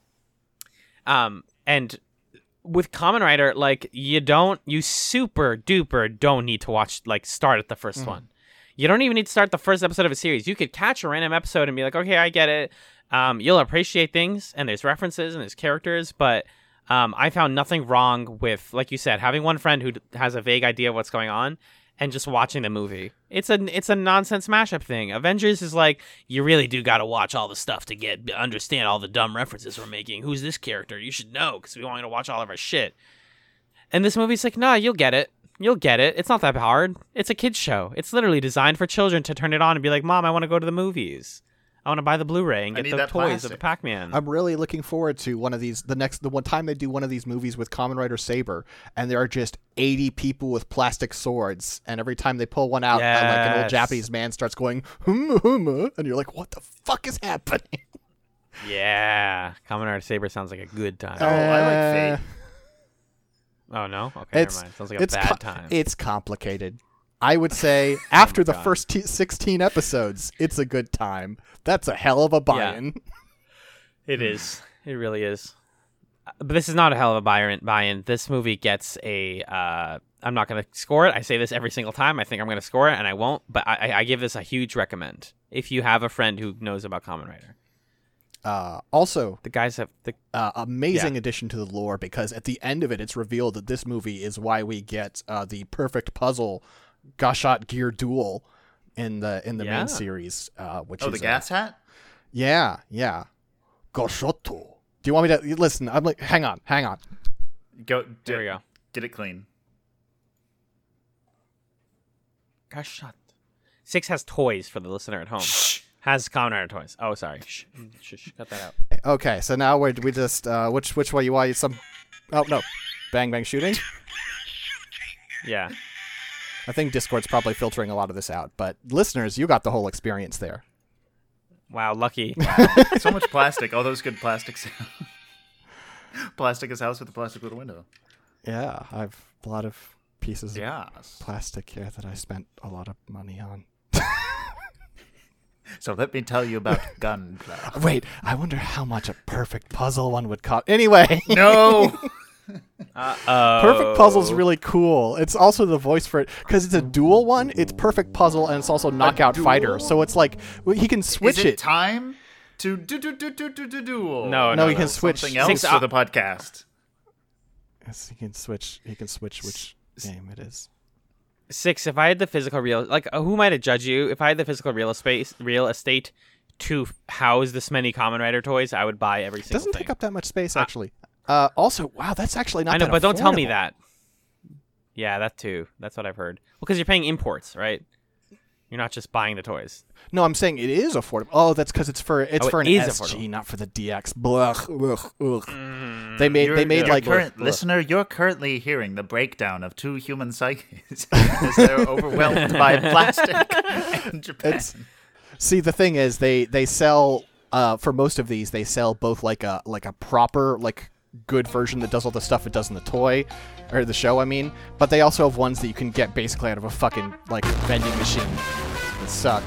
Um, and with Kamen Rider, like you don't, you super duper don't need to watch like start at the first Mm. one. You don't even need to start the first episode of a series. You could catch a random episode and be like, okay, I get it. Um, you'll appreciate things, and there's references and there's characters, but um, I found nothing wrong with, like you said, having one friend who d- has a vague idea of what's going on and just watching the movie. It's a it's a nonsense mashup thing. Avengers is like, you really do got to watch all the stuff to get understand all the dumb references we're making. Who's this character? You should know because we want you to watch all of our shit. And this movie's like, nah, you'll get it. You'll get it. It's not that hard. It's a kid's show. It's literally designed for children to turn it on and be like, Mom, I want to go to the movies. I want to buy the Blu-ray and I get need the that toys of the plastic. Pac-Man. I'm really looking forward to one of these. The next, the one time they do one of these movies with Kamen Rider Saber, and there are just eighty people with plastic swords, and every time they pull one out, uh, like an old Yes. Japanese man starts going hum hum, and you're like, what the fuck is happening? Yeah. Kamen Rider Saber sounds like a good time. Oh, I like Uh, Fate. Oh, no? Okay, It's never mind. Sounds like a it's bad co- time. It's complicated. I would say after the God. first t- sixteen episodes, it's a good time. That's a hell of a buy-in. It is. It really is. Uh, But this is not a hell of a buy-in. buy-in. This movie gets a... Uh, I'm not going to score it. I say this every single time. I think I'm going to score it, and I won't. But I, I- I give this a huge recommend. If you have a friend who knows about Kamen Rider. Uh, also, The guys have... the uh, amazing Yeah. addition to the lore, because at the end of it, it's revealed that this movie is why we get uh, the perfect puzzle Gashat Gear Duel in the in the Yeah. main series. Uh, which Oh, is the uh, gas hat? yeah, yeah. Gashoto. Do you want me to listen? I'm like, hang on, hang on. Go. There Did, we go. Did it clean? Gosh, shut. Six has toys for the listener at home. Has Kamen Rider toys. Oh, sorry. Shh. Shh, shh, cut that out. Okay, so now we we just uh, which which way you want some? Oh no, bang bang shooting. Yeah. I think Discord's probably filtering a lot of this out, but listeners, you got the whole experience there. Wow, lucky. So much plastic. All those good plastics. Plastic is house with a plastic little window. Yeah, I've a lot of pieces of Yes. plastic here that I spent a lot of money on. So let me tell you about Gunpla. Wait, I wonder how much a perfect puzzle one would cost. Anyway, No. Uh-oh. perfect puzzle's really cool. It's also the voice for it because it's a dual one. It's perfect puzzle and it's also knockout fighter. So it's like well, he can switch Is it, it. time to do do do do do do duel? No, No, no, you can no. switch. Something else Six- for the podcast. Yes, he can switch. He can switch which game it is. Six, if I had the physical real, like, uh, who might have judged you? If I had the physical real estate, real estate to house this many Kamen Rider toys, I would buy every It single doesn't thing. take up that much space actually. Uh, also, wow, that's actually not. I know, that but don't tell me affordable. that. Yeah, that too. That's what I've heard. Well, because you're paying imports, right? You're not just buying the toys. No, I'm saying it is affordable. Oh, that's because it's for it's Oh, for it an is S G, affordable. not for the D X. Blah, ugh, ugh. They made You're- they made you're like current, ugh. listener. You're currently hearing the breakdown of two human psyches as they're overwhelmed by plastic in Japan. It's- See, the thing is, they they sell uh, for most of these. They sell both like a like a proper like good version that does all the stuff it does in the toy or the show. I mean, but they also have ones that you can get basically out of a fucking like vending machine that suck.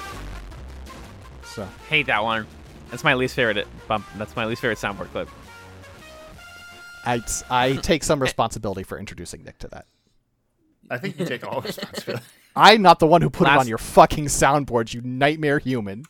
So Hate that one. That's my least favorite bump. That's my least favorite soundboard clip. I I take some responsibility for introducing Nick to that. I think you take all responsibility. I'm not the one who put it Last- on your fucking soundboard, you nightmare human.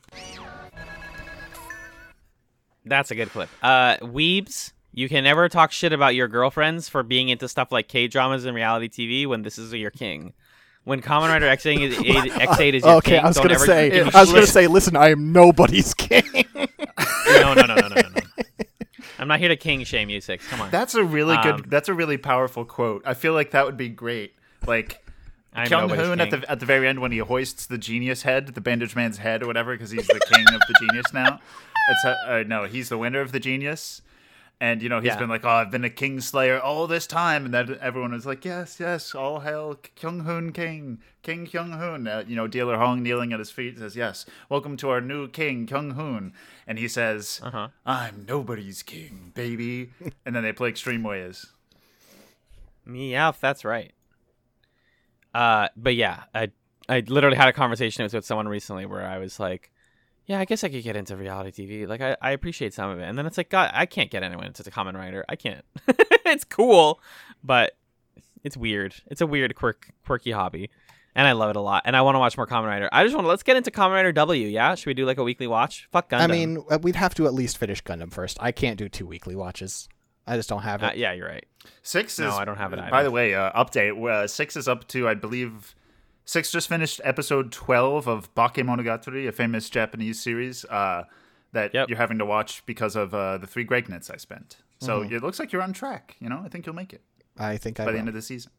That's a good clip. Uh, Weebs, you can never talk shit about your girlfriends for being into stuff like K-dramas and reality T V when this is your king. When Kamen Rider X eight is, X eight is your Okay, king, I was don't gonna ever say, give me I was gonna shit. say, listen, I am nobody's king. No, no, no, no, no, no, no. I'm not here to king shame you, Six. Come on. That's a really Um, good. That's a really powerful quote. I feel like that would be great. Like I'm Kyung nobody's Hoon at king. the at the very end when he hoists the genius head, the bandage man's head or whatever, because he's the king of the genius now. It's a, uh, no, he's the winner of the genius, And, you know, he's Yeah. been like, oh, I've been a Kingslayer all this time. And then everyone was like, yes, yes, all hail Kyung-hoon King, King Kyung-hoon. Uh, you know, Dealer Hong kneeling at his feet says, yes, welcome to our new king, Kyung-hoon. And he says, Uh-huh. I'm nobody's king, baby. And then they play Extreme Ways. Meow, that's right. Uh, but yeah, I I literally had a conversation with someone recently where I was like, yeah, I guess I could get into reality T V. Like, I, I appreciate some of it. And then it's like, God, I can't get anyone into the Kamen Rider. I can't. It's cool, but it's weird. It's a weird, quirk, quirky hobby. And I love it a lot. And I want to watch more Kamen Rider. I just want to, let's get into Kamen Rider W, yeah? Should we do like a weekly watch? Fuck Gundam. I mean, uh, we'd have to at least finish Gundam first. I can't do two weekly watches. I just don't have it. Uh, yeah, you're right. Six is. No, I don't have it either. By the way, uh, update. Uh, six is up to, I believe, Six just finished episode twelve of Bakemonogatari, a famous Japanese series uh, that Yep. you're having to watch because of uh, the three Gregnets I spent. So Mhm. it looks like you're on track. You know, I think you'll make it I think I by the will. end of the season.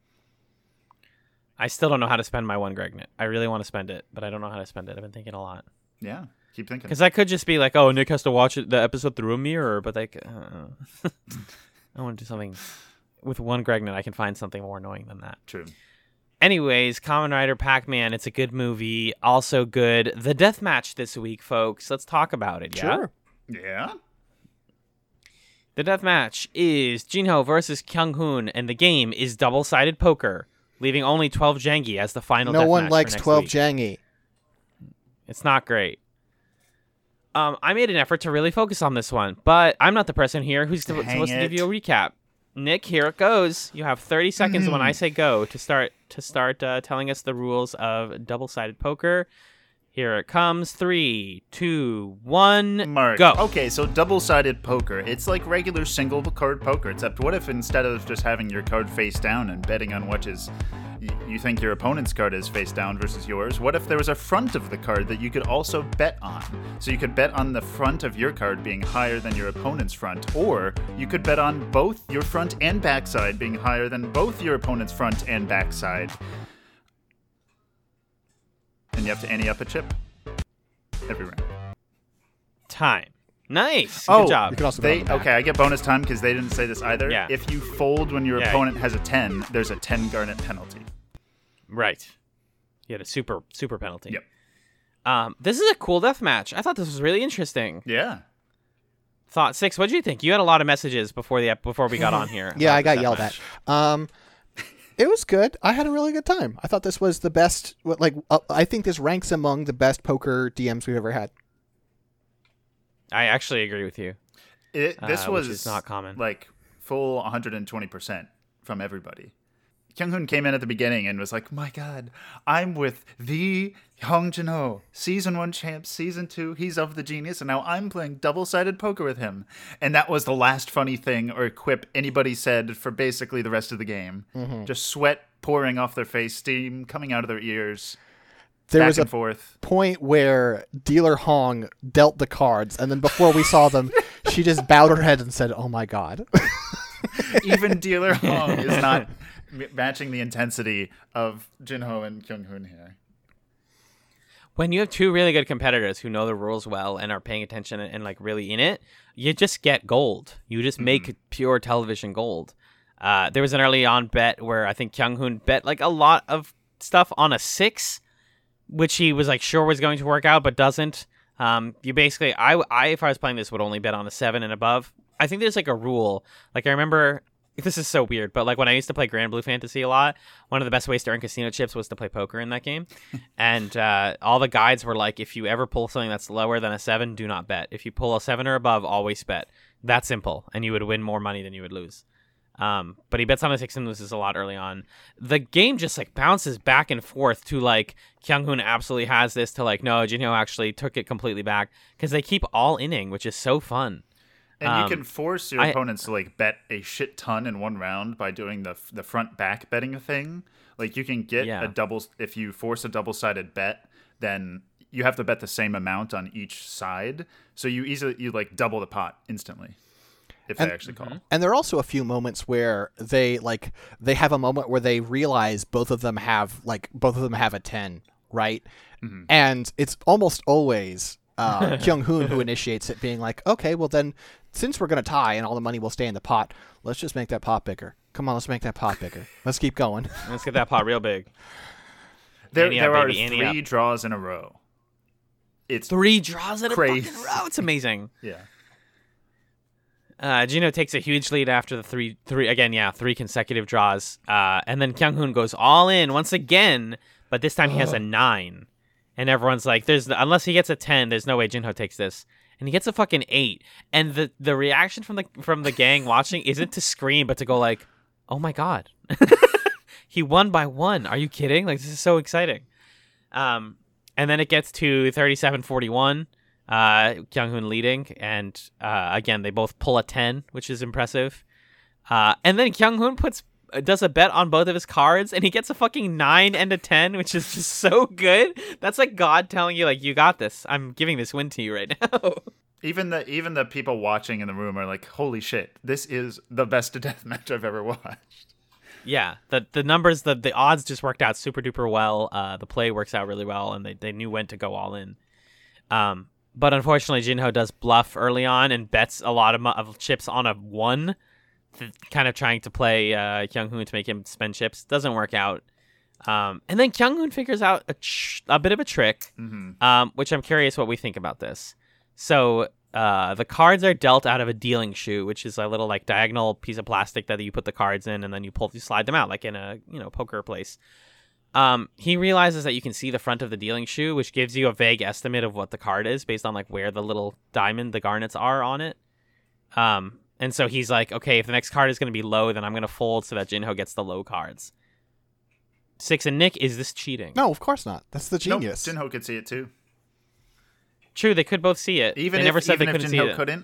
I still don't know how to spend my one Gregnet. I really want to spend it, but I don't know how to spend it. I've been thinking a lot. Yeah, keep thinking. Because I could just be like, oh, Nick has to watch it, the episode through a mirror, but like, uh, I want to do something with one Gregnet. I can find something more annoying than that. True. Anyways, Kamen Rider Pac-Man, it's a good movie. Also good. The death match this week, folks. Let's talk about it, yeah? Sure. Yeah. The death match is Jinho versus Kyung-hoon, and the game is double-sided poker, leaving only twelve Jangi as the final No death one match likes for next twelve week. Jangi. It's not great. Um, I made an effort to really focus on this one, but I'm not the person here who's Dang supposed to give it. you a recap. Nick, here it goes. You have thirty seconds when I say go to start to start uh, telling us the rules of double-sided poker. Here it comes. Three, two, one, Mark. go. Okay, so double-sided poker. It's like regular single card poker, except what if instead of just having your card face down and betting on what is y- you think your opponent's card is face down versus yours, what if there was a front of the card that you could also bet on? So you could bet on the front of your card being higher than your opponent's front, or you could bet on both your front and backside being higher than both your opponent's front and backside. And you have to ante up a chip every round. Time. Nice. Oh, Good job. You could also bet They on the back. okay. I get bonus time because they didn't say this either. Yeah. If you fold when your Yeah. opponent has a ten, there's a ten garnet penalty. Right. You had a super super penalty. Yep. Um, this is a cool death match. I thought this was really interesting. Yeah. Thought six. What did you think? You had a lot of messages before the ep- before we got on here. Yeah, about I this got death yelled match. at. Um, it was good. I had a really good time. I thought this was the best. what- Like, uh, I think this ranks among the best poker D Ms we've ever had. I actually agree with you. It, this Uh, which was is not common. Like full one hundred twenty percent from everybody. Kyung-hoon came in at the beginning and was like, "My God, I'm with the Hong Jin-ho, season one champ, season two. He's of the genius, and now I'm playing double-sided poker with him." And that was the last funny thing or quip anybody said for basically the rest of the game. Mm-hmm. Just sweat pouring off their face, steam coming out of their ears, There back was a and forth. point where Dealer Hong dealt the cards, and then before we saw them, she just bowed her head and said, "Oh my God." Even Dealer Hong is not m- matching the intensity of Jin-ho and Kyung-hoon here. When you have two really good competitors who know the rules well and are paying attention and, and like really in it, you just get gold. You just make pure television gold. Uh, there was an early on bet where I think Kyung-hoon bet like a lot of stuff on a six, which he was like sure was going to work out, but doesn't. Um, you basically, I, I, if I was playing this, would only bet on a seven and above. I think there's like a rule. Like I remember, this is so weird, but like when I used to play Grand Blue Fantasy a lot, one of the best ways to earn casino chips was to play poker in that game. And uh, all the guides were like, if you ever pull something that's lower than a seven, do not bet. If you pull a seven or above, always bet. That simple, and you would win more money than you would lose. Um, but he bets on a six and loses a lot early on. The game just like bounces back and forth to like Kyung-hoon absolutely has this to like no, Jinho actually took it completely back because they keep all inning, which is so fun. And Um, you can force your I- opponents to like bet a shit ton in one round by doing the the front back betting thing. Like you can get Yeah. a double if you force a double sided bet, then you have to bet the same amount on each side. So you easily you like double the pot instantly if And- they actually call. And there are also a few moments where they like they have a moment where they realize both of them have like both of them have a ten, right? Mm-hmm. And it's almost always uh, Kyung Hoon who initiates it, being like, okay, well then, since we're going to tie and all the money will stay in the pot, let's just make that pot bigger. Come on, let's make that pot bigger. Let's keep going. Let's get that pot real big. There, Ante there up, are baby, ante three up. draws in a row. It's Three draws in a crazy. fucking row. It's amazing. Yeah. Uh, Jinho takes a huge lead after the three, three again, yeah, three consecutive draws. Uh, and then Kyung Hoon goes all in once again, but this time he has a nine. And everyone's like, "There's unless he gets a ten, there's no way Jinho takes this." And he gets a fucking eight. And the, the reaction from the from the gang watching isn't to scream, but to go like, "Oh my god, he won by one! Are you kidding? Like this is so exciting." Um, and then it gets to thirty-seven forty-one. Uh, Kyung Hoon leading, and uh, again they both pull a ten, which is impressive. Uh, and then Kyung Hoon puts does a bet on both of his cards, and he gets a fucking nine and a ten, which is just so good. That's like God telling you, like, you got this. I'm giving this win to you right now. Even the even the people watching in the room are like, "Holy shit! This is the best to death match I've ever watched." Yeah, the the numbers, the the odds just worked out super duper well. Uh, the play works out really well, and they they knew when to go all in. Um. But unfortunately, Jinho does bluff early on and bets a lot of, mo- of chips on a one, th- kind of trying to play uh, Kyung Hoon to make him spend chips. Doesn't work out. Um, and then Kyung Hoon figures out a, tr- a bit of a trick, Mm-hmm. um, which I'm curious what we think about this. So uh, the cards are dealt out of a dealing shoe, which is a little like diagonal piece of plastic that you put the cards in, and then you pull, you slide them out like in a you know poker place. Um, he realizes that you can see the front of the dealing shoe, which gives you a vague estimate of what the card is based on like where the little diamond, the garnets are on it. Um, and so he's like, okay, if the next card is going to be low, then I'm going to fold so that Jinho gets the low cards. Six and Nick, is this cheating? No, of course not. That's the Nope, genius. Jinho could see it too. True, they could both see it. Even they if, never said even they if couldn't see Jinho it. couldn't,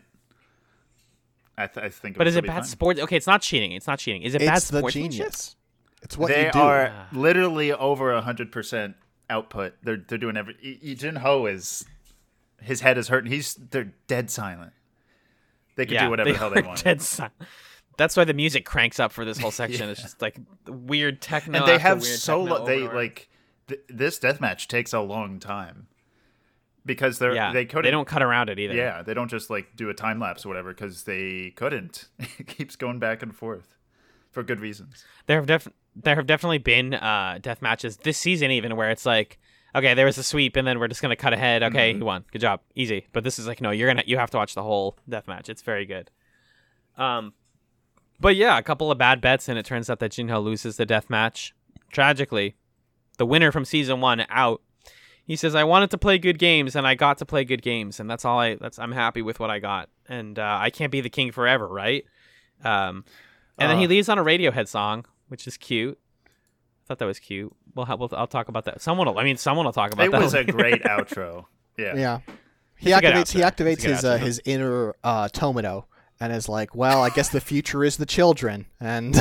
I, th- I think. It But would is still it be bad fine. sport? Okay, it's not cheating. It's not cheating. Is it bad It's the sportsmanship? genius. It's what They you do. are literally over a hundred percent output. They're they're doing every. E- E- Jinho is, his head is hurting. He's they're dead silent. They can Yeah, do whatever the hell they are want. dead si- That's why the music cranks up for this whole section. It's just like weird techno. and they after have weird so techno lo- they over and over. like th- this deathmatch takes a long time because they're yeah, they couldn't they don't cut around it either. yeah they don't just like do a time lapse or whatever because they couldn't. It keeps going back and forth for good reasons. There have def- there have definitely been uh, death matches this season even where it's like, okay, there was a sweep and then we're just gonna cut ahead. Okay, Mm-hmm. he won. Good job, easy. But this is like, no, you're gonna you have to watch the whole death match. It's very good. Um, but yeah, a couple of bad bets and it turns out that Jinho loses the death match. Tragically, the winner from season one out. He says, "I wanted to play good games and I got to play good games, and that's all I. That's I'm happy with what I got, and uh, I can't be the king forever, right?" Um. And then he Uh. leaves on a Radiohead song, which is cute. I thought that was cute. We'll, have, we'll I'll talk about that. Someone will. I mean, someone will talk about It that. was a later. great outro. Yeah. Yeah. He It's a good activates he outfit. activates It's a good his uh, outfit. his inner uh, Tomino and is like, well, I guess the future is the children. And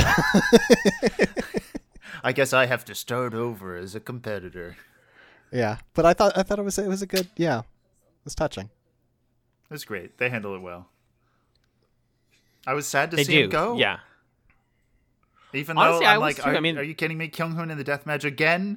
I guess I have to start over as a competitor. yeah. But I thought I thought it was it was a good yeah. It was touching. It's great. They handle it well. I was sad to They see do. him go. Yeah. Even Honestly, though I I'm was like, too. are, I mean- are you kidding me? Kyung Hoon in the deathmatch again?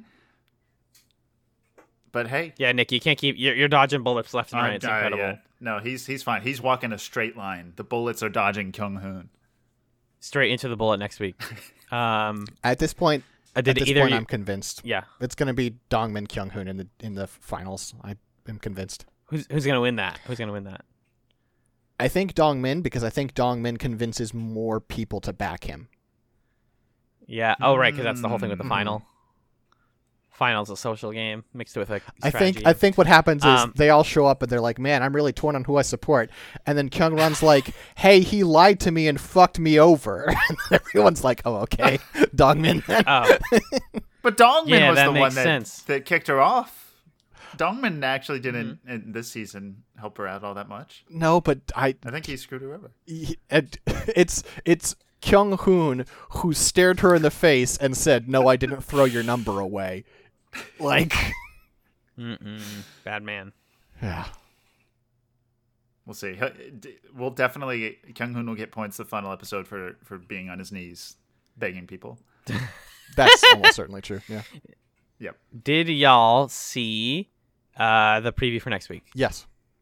But hey, Yeah, Nick, you can't keep. You're, you're dodging bullets left and I'm- right. It's uh, incredible. yeah. No, he's he's fine. He's walking a straight line. The bullets are dodging Kyung Hoon. Straight into the bullet next week. Um, At this point, I did at this either point you- I'm convinced. yeah. It's going to be Dongmin Kyung Hoon in the in the finals. I am convinced. Who's who's gonna win that? Who's gonna win that? I think Dongmin because I think Dongmin convinces more people to back him. Yeah. Oh, right, because that's the whole thing with the Mm. final. Final's a social game mixed with a I strategy. think I think what happens is Um, they all show up and they're like, "Man, I'm really torn on who I support." And then Kyung Run's like, "Hey, he lied to me and fucked me over." And everyone's like, "Oh, okay, Dongmin." Then. Oh, But Dongmin Yeah, was that the one makes that, sense. that kicked her off. Dongmin actually didn't Mm-hmm. in this season help her out all that much. No, but I I think he screwed her over. he- it, it's it's Kyung Hoon who stared her in the face and said, "No, I didn't throw your number away." Like, Mm-mm. Bad man. yeah. We'll see. He- d- We'll definitely Kyung Hoon will get points the final episode for for being on his knees begging people. That's almost certainly true. Yeah. Yep. Did y'all see uh, the preview for next week? Yes.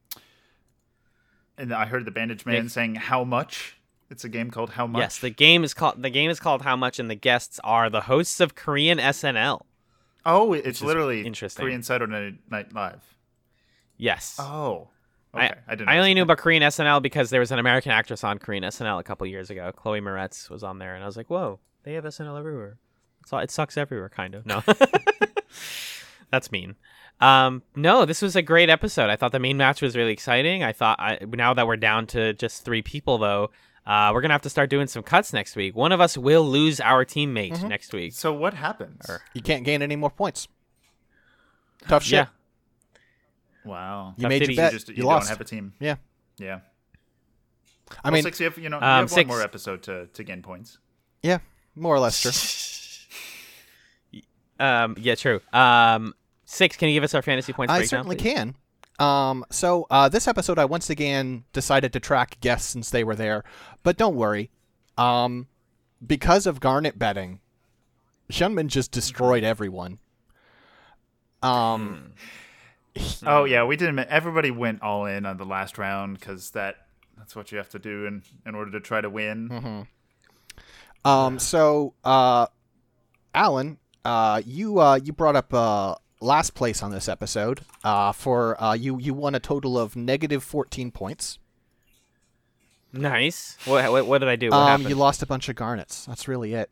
and I heard the Bandage Man Nick? saying how much. It's a game called How Much. Yes, the game is called the game is called How Much, and the guests are the hosts of Korean S N L. Oh, it's is literally interesting. Korean Saturday Night Live. Yes. Oh, okay. I, I, didn't. I know only that. knew about Korean S N L because there was an American actress on Korean S N L a couple years ago. Chloe Moretz was on there, and I was like, "Whoa, they have S N L everywhere." So it sucks everywhere, kind of. No, that's mean. Um, no, this was a great episode. I thought the main match was really exciting. I thought I, now that we're down to just three people, though, uh, we're gonna have to start doing some cuts next week. One of us will lose our teammate Mhm. next week. So what happens? You can't gain any more points. Tough shit. Yeah. Wow. You Tough made titties. your bet. You just you, you don't lost. have a team. Yeah. Yeah. I Well, mean, six, you have, you know, you Um, have six- one more episode to, to gain points. yeah, more or less true. Um, yeah, true. Um, six. Can you give us our fantasy points I breakdown, certainly please? can. Um, so uh, this episode, I once again decided to track guests since they were there, but don't worry, um, because of Garnet betting, Hyunmin just destroyed everyone. Um, Oh yeah, we didn't. Everybody went all in on the last round because that that's what you have to do in in order to try to win. mhm. um, so uh, Alan, uh, you uh, you brought up uh, last place on this episode. Uh, for uh, you you won a total of negative fourteen points. Nice. What, what what did I do? What Um, happened? you lost a bunch of garnets. That's really it.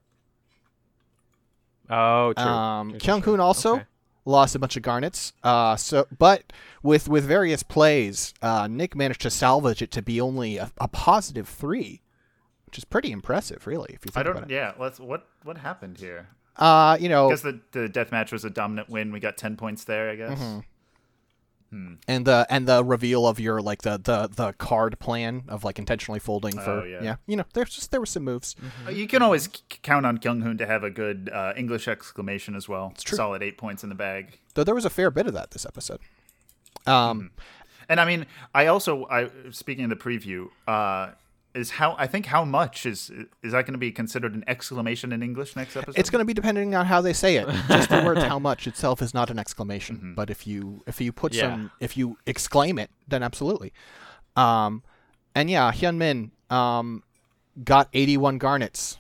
Oh, true. Um, True, true, Kyung true. Hoon also Okay. lost a bunch of garnets. Uh, so, but with with various plays, uh, Nick managed to salvage it to be only a, a positive three, which is pretty impressive, really. If you think I about don't. it. Yeah. Let's. What what happened here? Uh, you know, Because the the death match was a dominant win. We got ten points there. I guess. Mhm. and the and the reveal of your like the, the, the card plan of like intentionally folding for Oh, yeah. you know there's just there were some moves. Uh, You can always c- count on Kyung Hoon to have a good uh, English exclamation as well. It's true. Solid eight points in the bag. Though there was a fair bit of that this episode. Um, And I mean, I also, I speaking of the preview, uh, is how I think how much is is that going to be considered an exclamation in English next episode? It's going to be depending on how they say it. Just the word "how much" itself is not an exclamation, Mm-hmm. but if you if you put Yeah. some if you exclaim it, then absolutely. Um, and yeah, Hyunmin um got eighty-one garnets.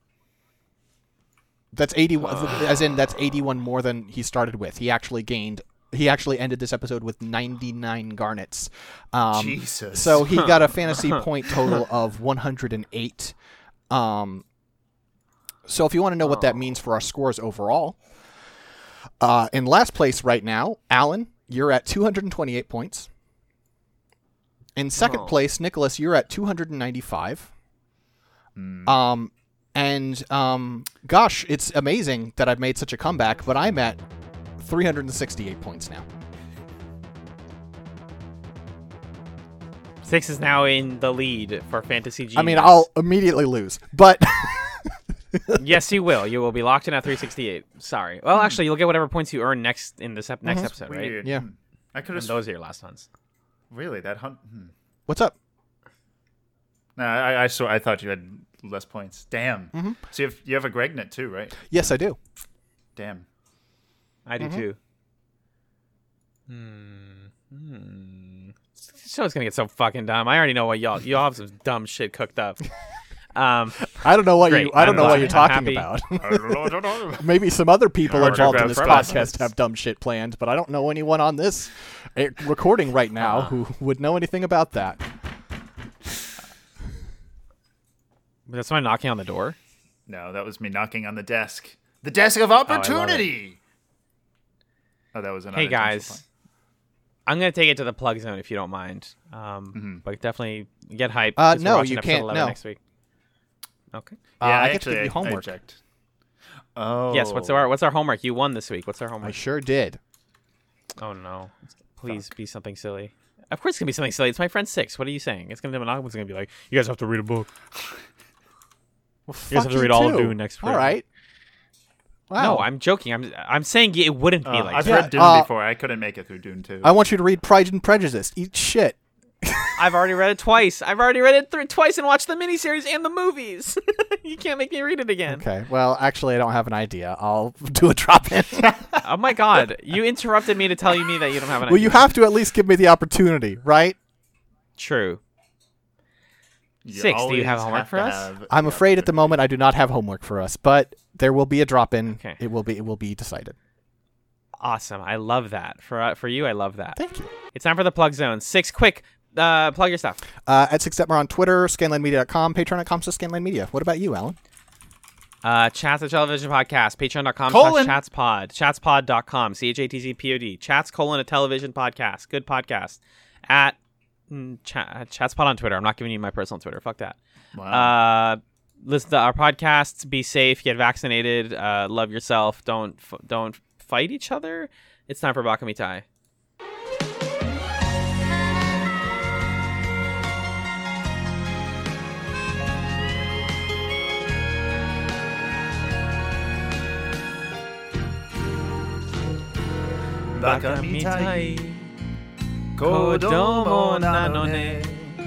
That's eighty-one, as in that's eighty-one more than he started with. He actually gained. He actually ended this episode with ninety-nine garnets. Um, Jesus. So he got a fantasy point total of one hundred eight. Um, so if you want to know what that means for our scores overall, uh, in last place right now, Alan, you're at two hundred twenty-eight points. In second Oh. place, Nicholas, you're at two hundred ninety-five. Um, and um, gosh, it's amazing that I've made such a comeback, but I'm at three hundred sixty-eight points now. Six is now in the lead for Fantasy Genius. I mean, I'll immediately lose, but Yes, you will. You will be locked in at three sixty-eight. Sorry. Well, actually, you'll get whatever points you earn next in this ep- next Mhm. episode, right? Weird. Yeah. Hmm. I could And have those are your last ones. really that hunt. Hmm. what's up? No, I I saw. I thought you had less points. Damn. Mhm. So you have you have a Gregnet too, right? Yes, I do. Damn. I do Mhm. too. Hmm. Hmm. This show's gonna get so fucking dumb. I already know what y'all y'all have some dumb shit cooked up. Um. I don't know what Great. you. I don't I'm know what glad. you're I'm talking happy. about. I don't know, I don't know. Maybe some other people Hard involved in to this grab podcast process. have dumb shit planned, but I don't know anyone on this eh, recording right now who would know anything about that. Was someone knocking on the door? No, that was me knocking on the desk. The desk of love it. opportunity. Oh, that was an Hey unintentional guys, I'm gonna take it to the plug zone if you don't mind. Um, Mhm. but definitely get hyped. Uh, 'cause we're no, watching you episode can't- eleven no. next week. Okay. Uh, Yeah, I get to actually, give you I- homework. I checked. Oh. Yes. What's our What's our homework? You won this week. What's our I homework? sure did. Oh no! Please be something silly. Of course, it's gonna be something silly. It's my friend Six. What are you saying? It's gonna be It's gonna be like, you guys have to read a book. Well, You guys fuck have to read all of too. Dune next All spring. right. Wow. No, I'm joking. I'm I'm saying it wouldn't be Uh, like I've that. Yeah, read Dune uh, before. I couldn't make it through Dune two. I want you to read Pride and Prejudice. Eat shit. I've already read it twice. I've already read it th- twice and watched the miniseries and the movies. You can't make me read it again. Okay. Well, actually, I don't have an idea. I'll do a drop in. Oh my god! You interrupted me to tell me that you don't have an Well, idea. you have to at least give me the opportunity, right? True. You Six, do you have always homework for to us? have I'm the afraid at the opportunity. moment I do not have homework for us, but there will be a drop-in. Okay. It will be it will be decided. Awesome. I love that. For uh, for you, I love that. Thank you. It's time for the plug zone. Six, quick, uh, plug your stuff. Uh, at Six Detmer on Twitter, scanline media dot com, patreon dot com slash scanline media. What about you, Alan? Uh, Chats the Television Podcast, patreon.com Colon. slash chatspod, chatspod dot com, C H A T Z P O D, Chats colon a television podcast, good podcast, at mm, chat, Chatspod on Twitter. I'm not giving you my personal Twitter. Fuck that. Wow. Uh, listen to our podcasts, be safe, get vaccinated, uh, love yourself, don't f- don't fight each other. It's time for Bakamitai. Bakamitai Kodomo nanone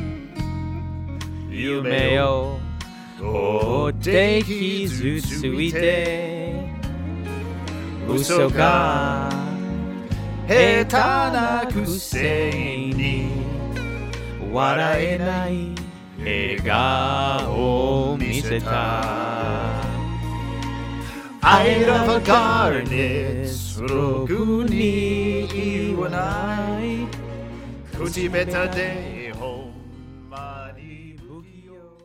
Yume o Oteki zutsuite Uso ga Heta na kusei ni Waraenai Ega o miseta I love a garnet Roku ni iwanai Kutibeta de homani bukio.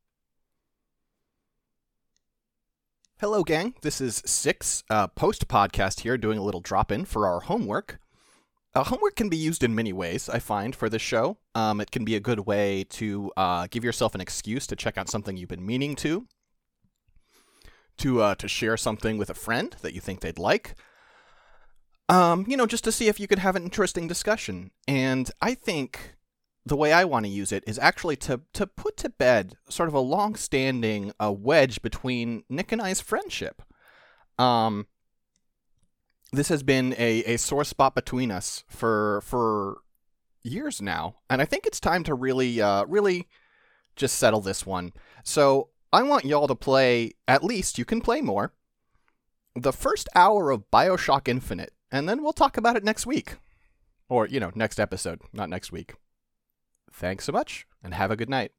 Hello, gang. This is Six, uh, post-podcast here, doing a little drop-in for our homework. Uh, homework can be used in many ways, I find, for this show. Um, it can be a good way to uh, give yourself an excuse to check out something you've been meaning to, to uh, to share something with a friend that you think they'd like. Um, you know, just to see if you could have an interesting discussion. And I think the way I want to use it is actually to to put to bed sort of a long-standing uh, wedge between Nick and I's friendship. Um, this has been a, a sore spot between us for for years now, and I think it's time to really uh, really just settle this one. So I want y'all to play, at least you can play more, the first hour of BioShock Infinite, and then we'll talk about it next week. Or, you know, next episode, not next week. Thanks so much, and have a good night.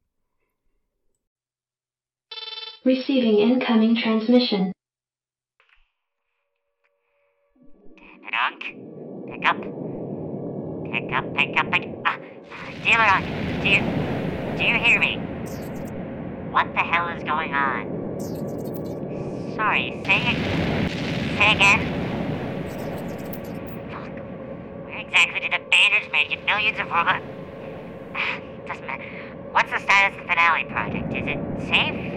Receiving incoming transmission. Ronk, pick up. Pick up, pick up, pick up. Ah, Dealer Ronk, do you, do you hear me? What the hell is going on? Sorry, say it. Say again. Fuck. Where exactly did the Bandersman get millions of robot... Doesn't matter. What's the status of the finale project? Is it safe?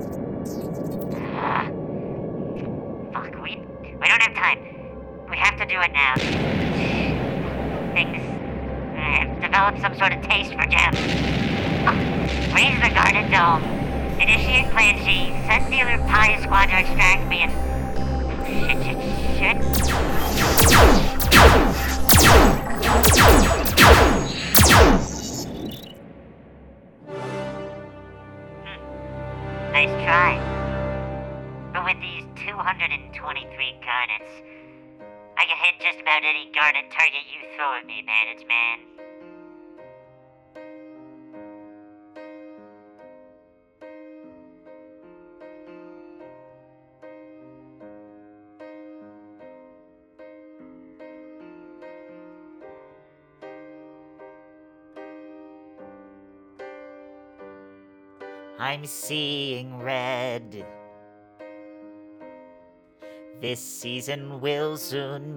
Uh, fuck, we... We don't have time. We have to do it now. Things... I have developed some sort of taste for gems. Oh, raise the Garden Dome. Initiate Plan G. Send Dealer Pi Squad to extract me and... Shit, shit, shit. Hmm. Nice try. But with these two hundred twenty-three garnets, I can hit just about any garnet target you throw at me, bandits, man. I'm seeing red. This season will soon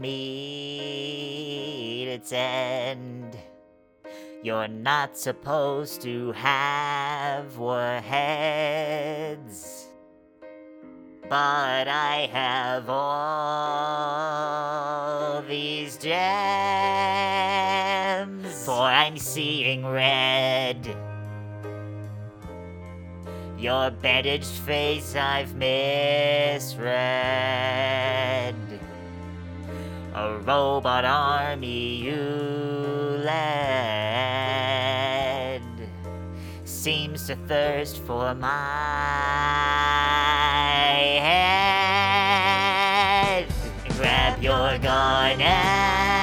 meet its end. You're not supposed to have warheads, but I have all these gems, for I'm seeing red. Your bandaged face I've misread. A robot army you led seems to thirst for my head. Grab your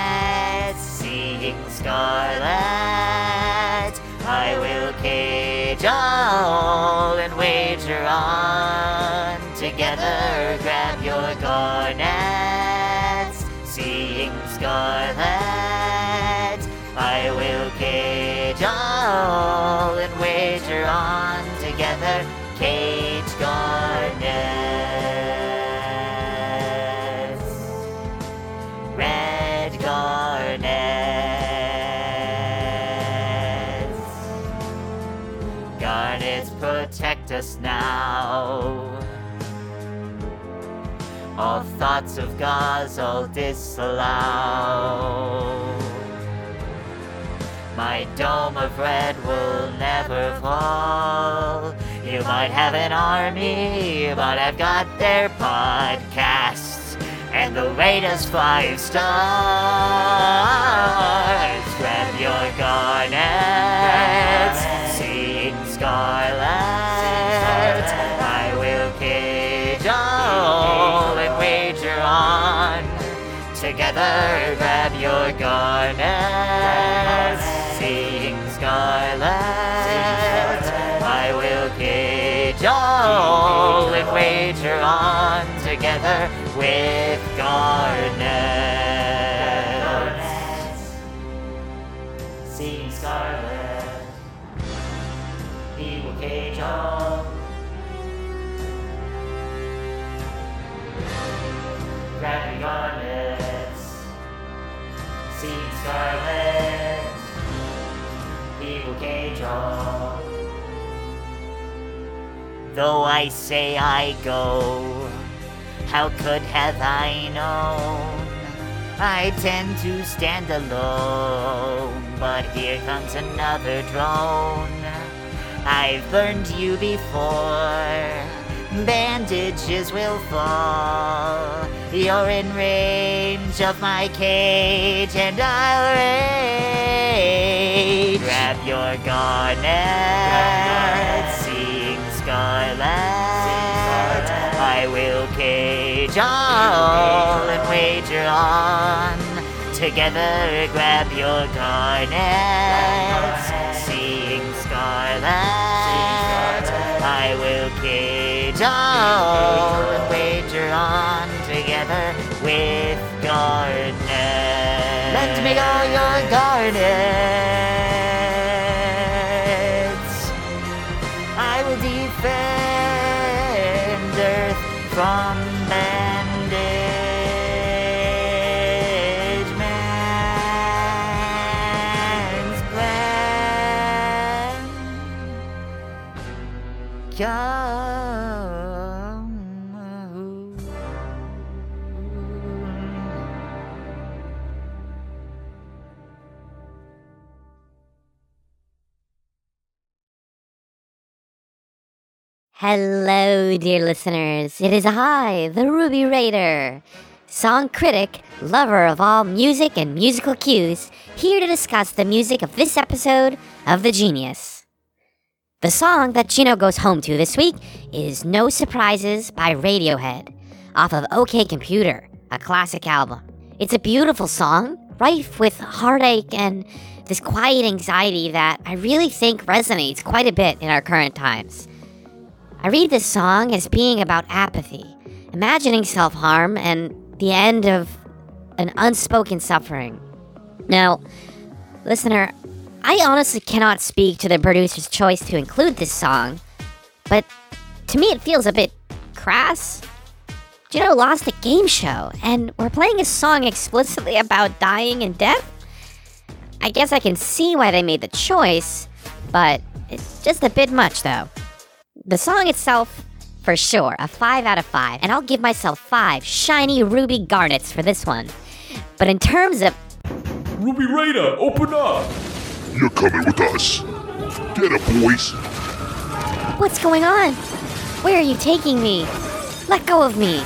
garnets, seeing scarlet, I will cage cage all and wager on. Together grab your garnets, seeing scarlet. I will cage all and wager on. Together cage garnets, red garnets. Garnets protect us now. All thoughts of gauze I'll disallow. My dome of red will never fall. You might have an army, but I've got their podcasts and the latest five stars. Grab your garnets, seeing scarlet. I will cage all and wager on. Together grab your garnets, seeing scarlet. I will cage all and wager on. Together with garnets, seeing scarlet. He will cage all. Grab your garnets, seeing scarlet. He will cage all. Though I say I go, how could have I known? I tend to stand alone, but here comes another drone. I've burned you before, bandages will fall. You're in range of my cage, and I'll rage. Grab your garnet, seeing scarlet. I will cage all and wager on. Together grab your garnets, seeing scarlet. I will cage all and wager on. Together with garnets. Lend me all your garnets. I will defend Earth from bandage man's plan. Come. Hello, dear listeners. It is I, the Ruby Raider, song critic, lover of all music and musical cues, here to discuss the music of this episode of The Genius. The song that Gino goes home to this week is No Surprises by Radiohead, off of OK Computer, a classic album. It's a beautiful song, rife with heartache and this quiet anxiety that I really think resonates quite a bit in our current times. I read this song as being about apathy, imagining self-harm, and the end of an unspoken suffering. Now, listener, I honestly cannot speak to the producer's choice to include this song, but to me it feels a bit crass. Gino lost a game show, and we're playing a song explicitly about dying and death? I guess I can see why they made the choice, but it's just a bit much though. The song itself, for sure, a five out of five, and I'll give myself five shiny ruby garnets for this one. But in terms of... Ruby Raider, open up! You're coming with us. Get up, boys. What's going on? Where are you taking me? Let go of me.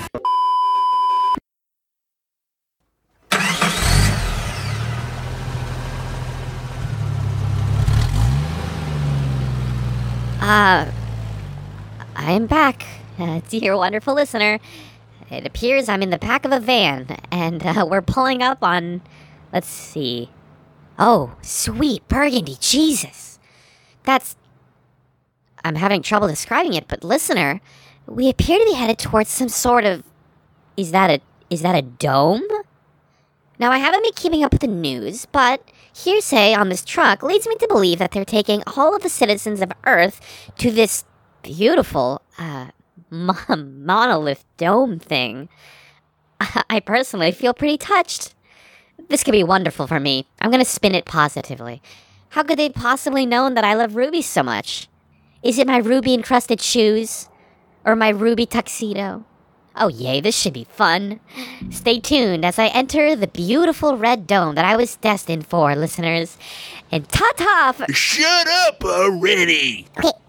Uh... I'm back, uh, dear wonderful listener. It appears I'm in the back of a van, and uh, we're pulling up on, let's see. Oh, sweet Burgundy, Jesus. That's, I'm having trouble describing it, but listener, we appear to be headed towards some sort of... Is that a... Is that a dome? Now, I haven't been keeping up with the news, but hearsay on this truck leads me to believe that they're taking all of the citizens of Earth to this beautiful, uh, mon- monolith dome thing. I personally feel pretty touched. This could be wonderful for me. I'm gonna spin it positively. How could they possibly known that I love rubies so much? Is it my ruby-encrusted shoes? Or my ruby tuxedo? Oh yay, this should be fun. Stay tuned as I enter the beautiful red dome that I was destined for, listeners. And ta-ta for- Shut up already! Okay,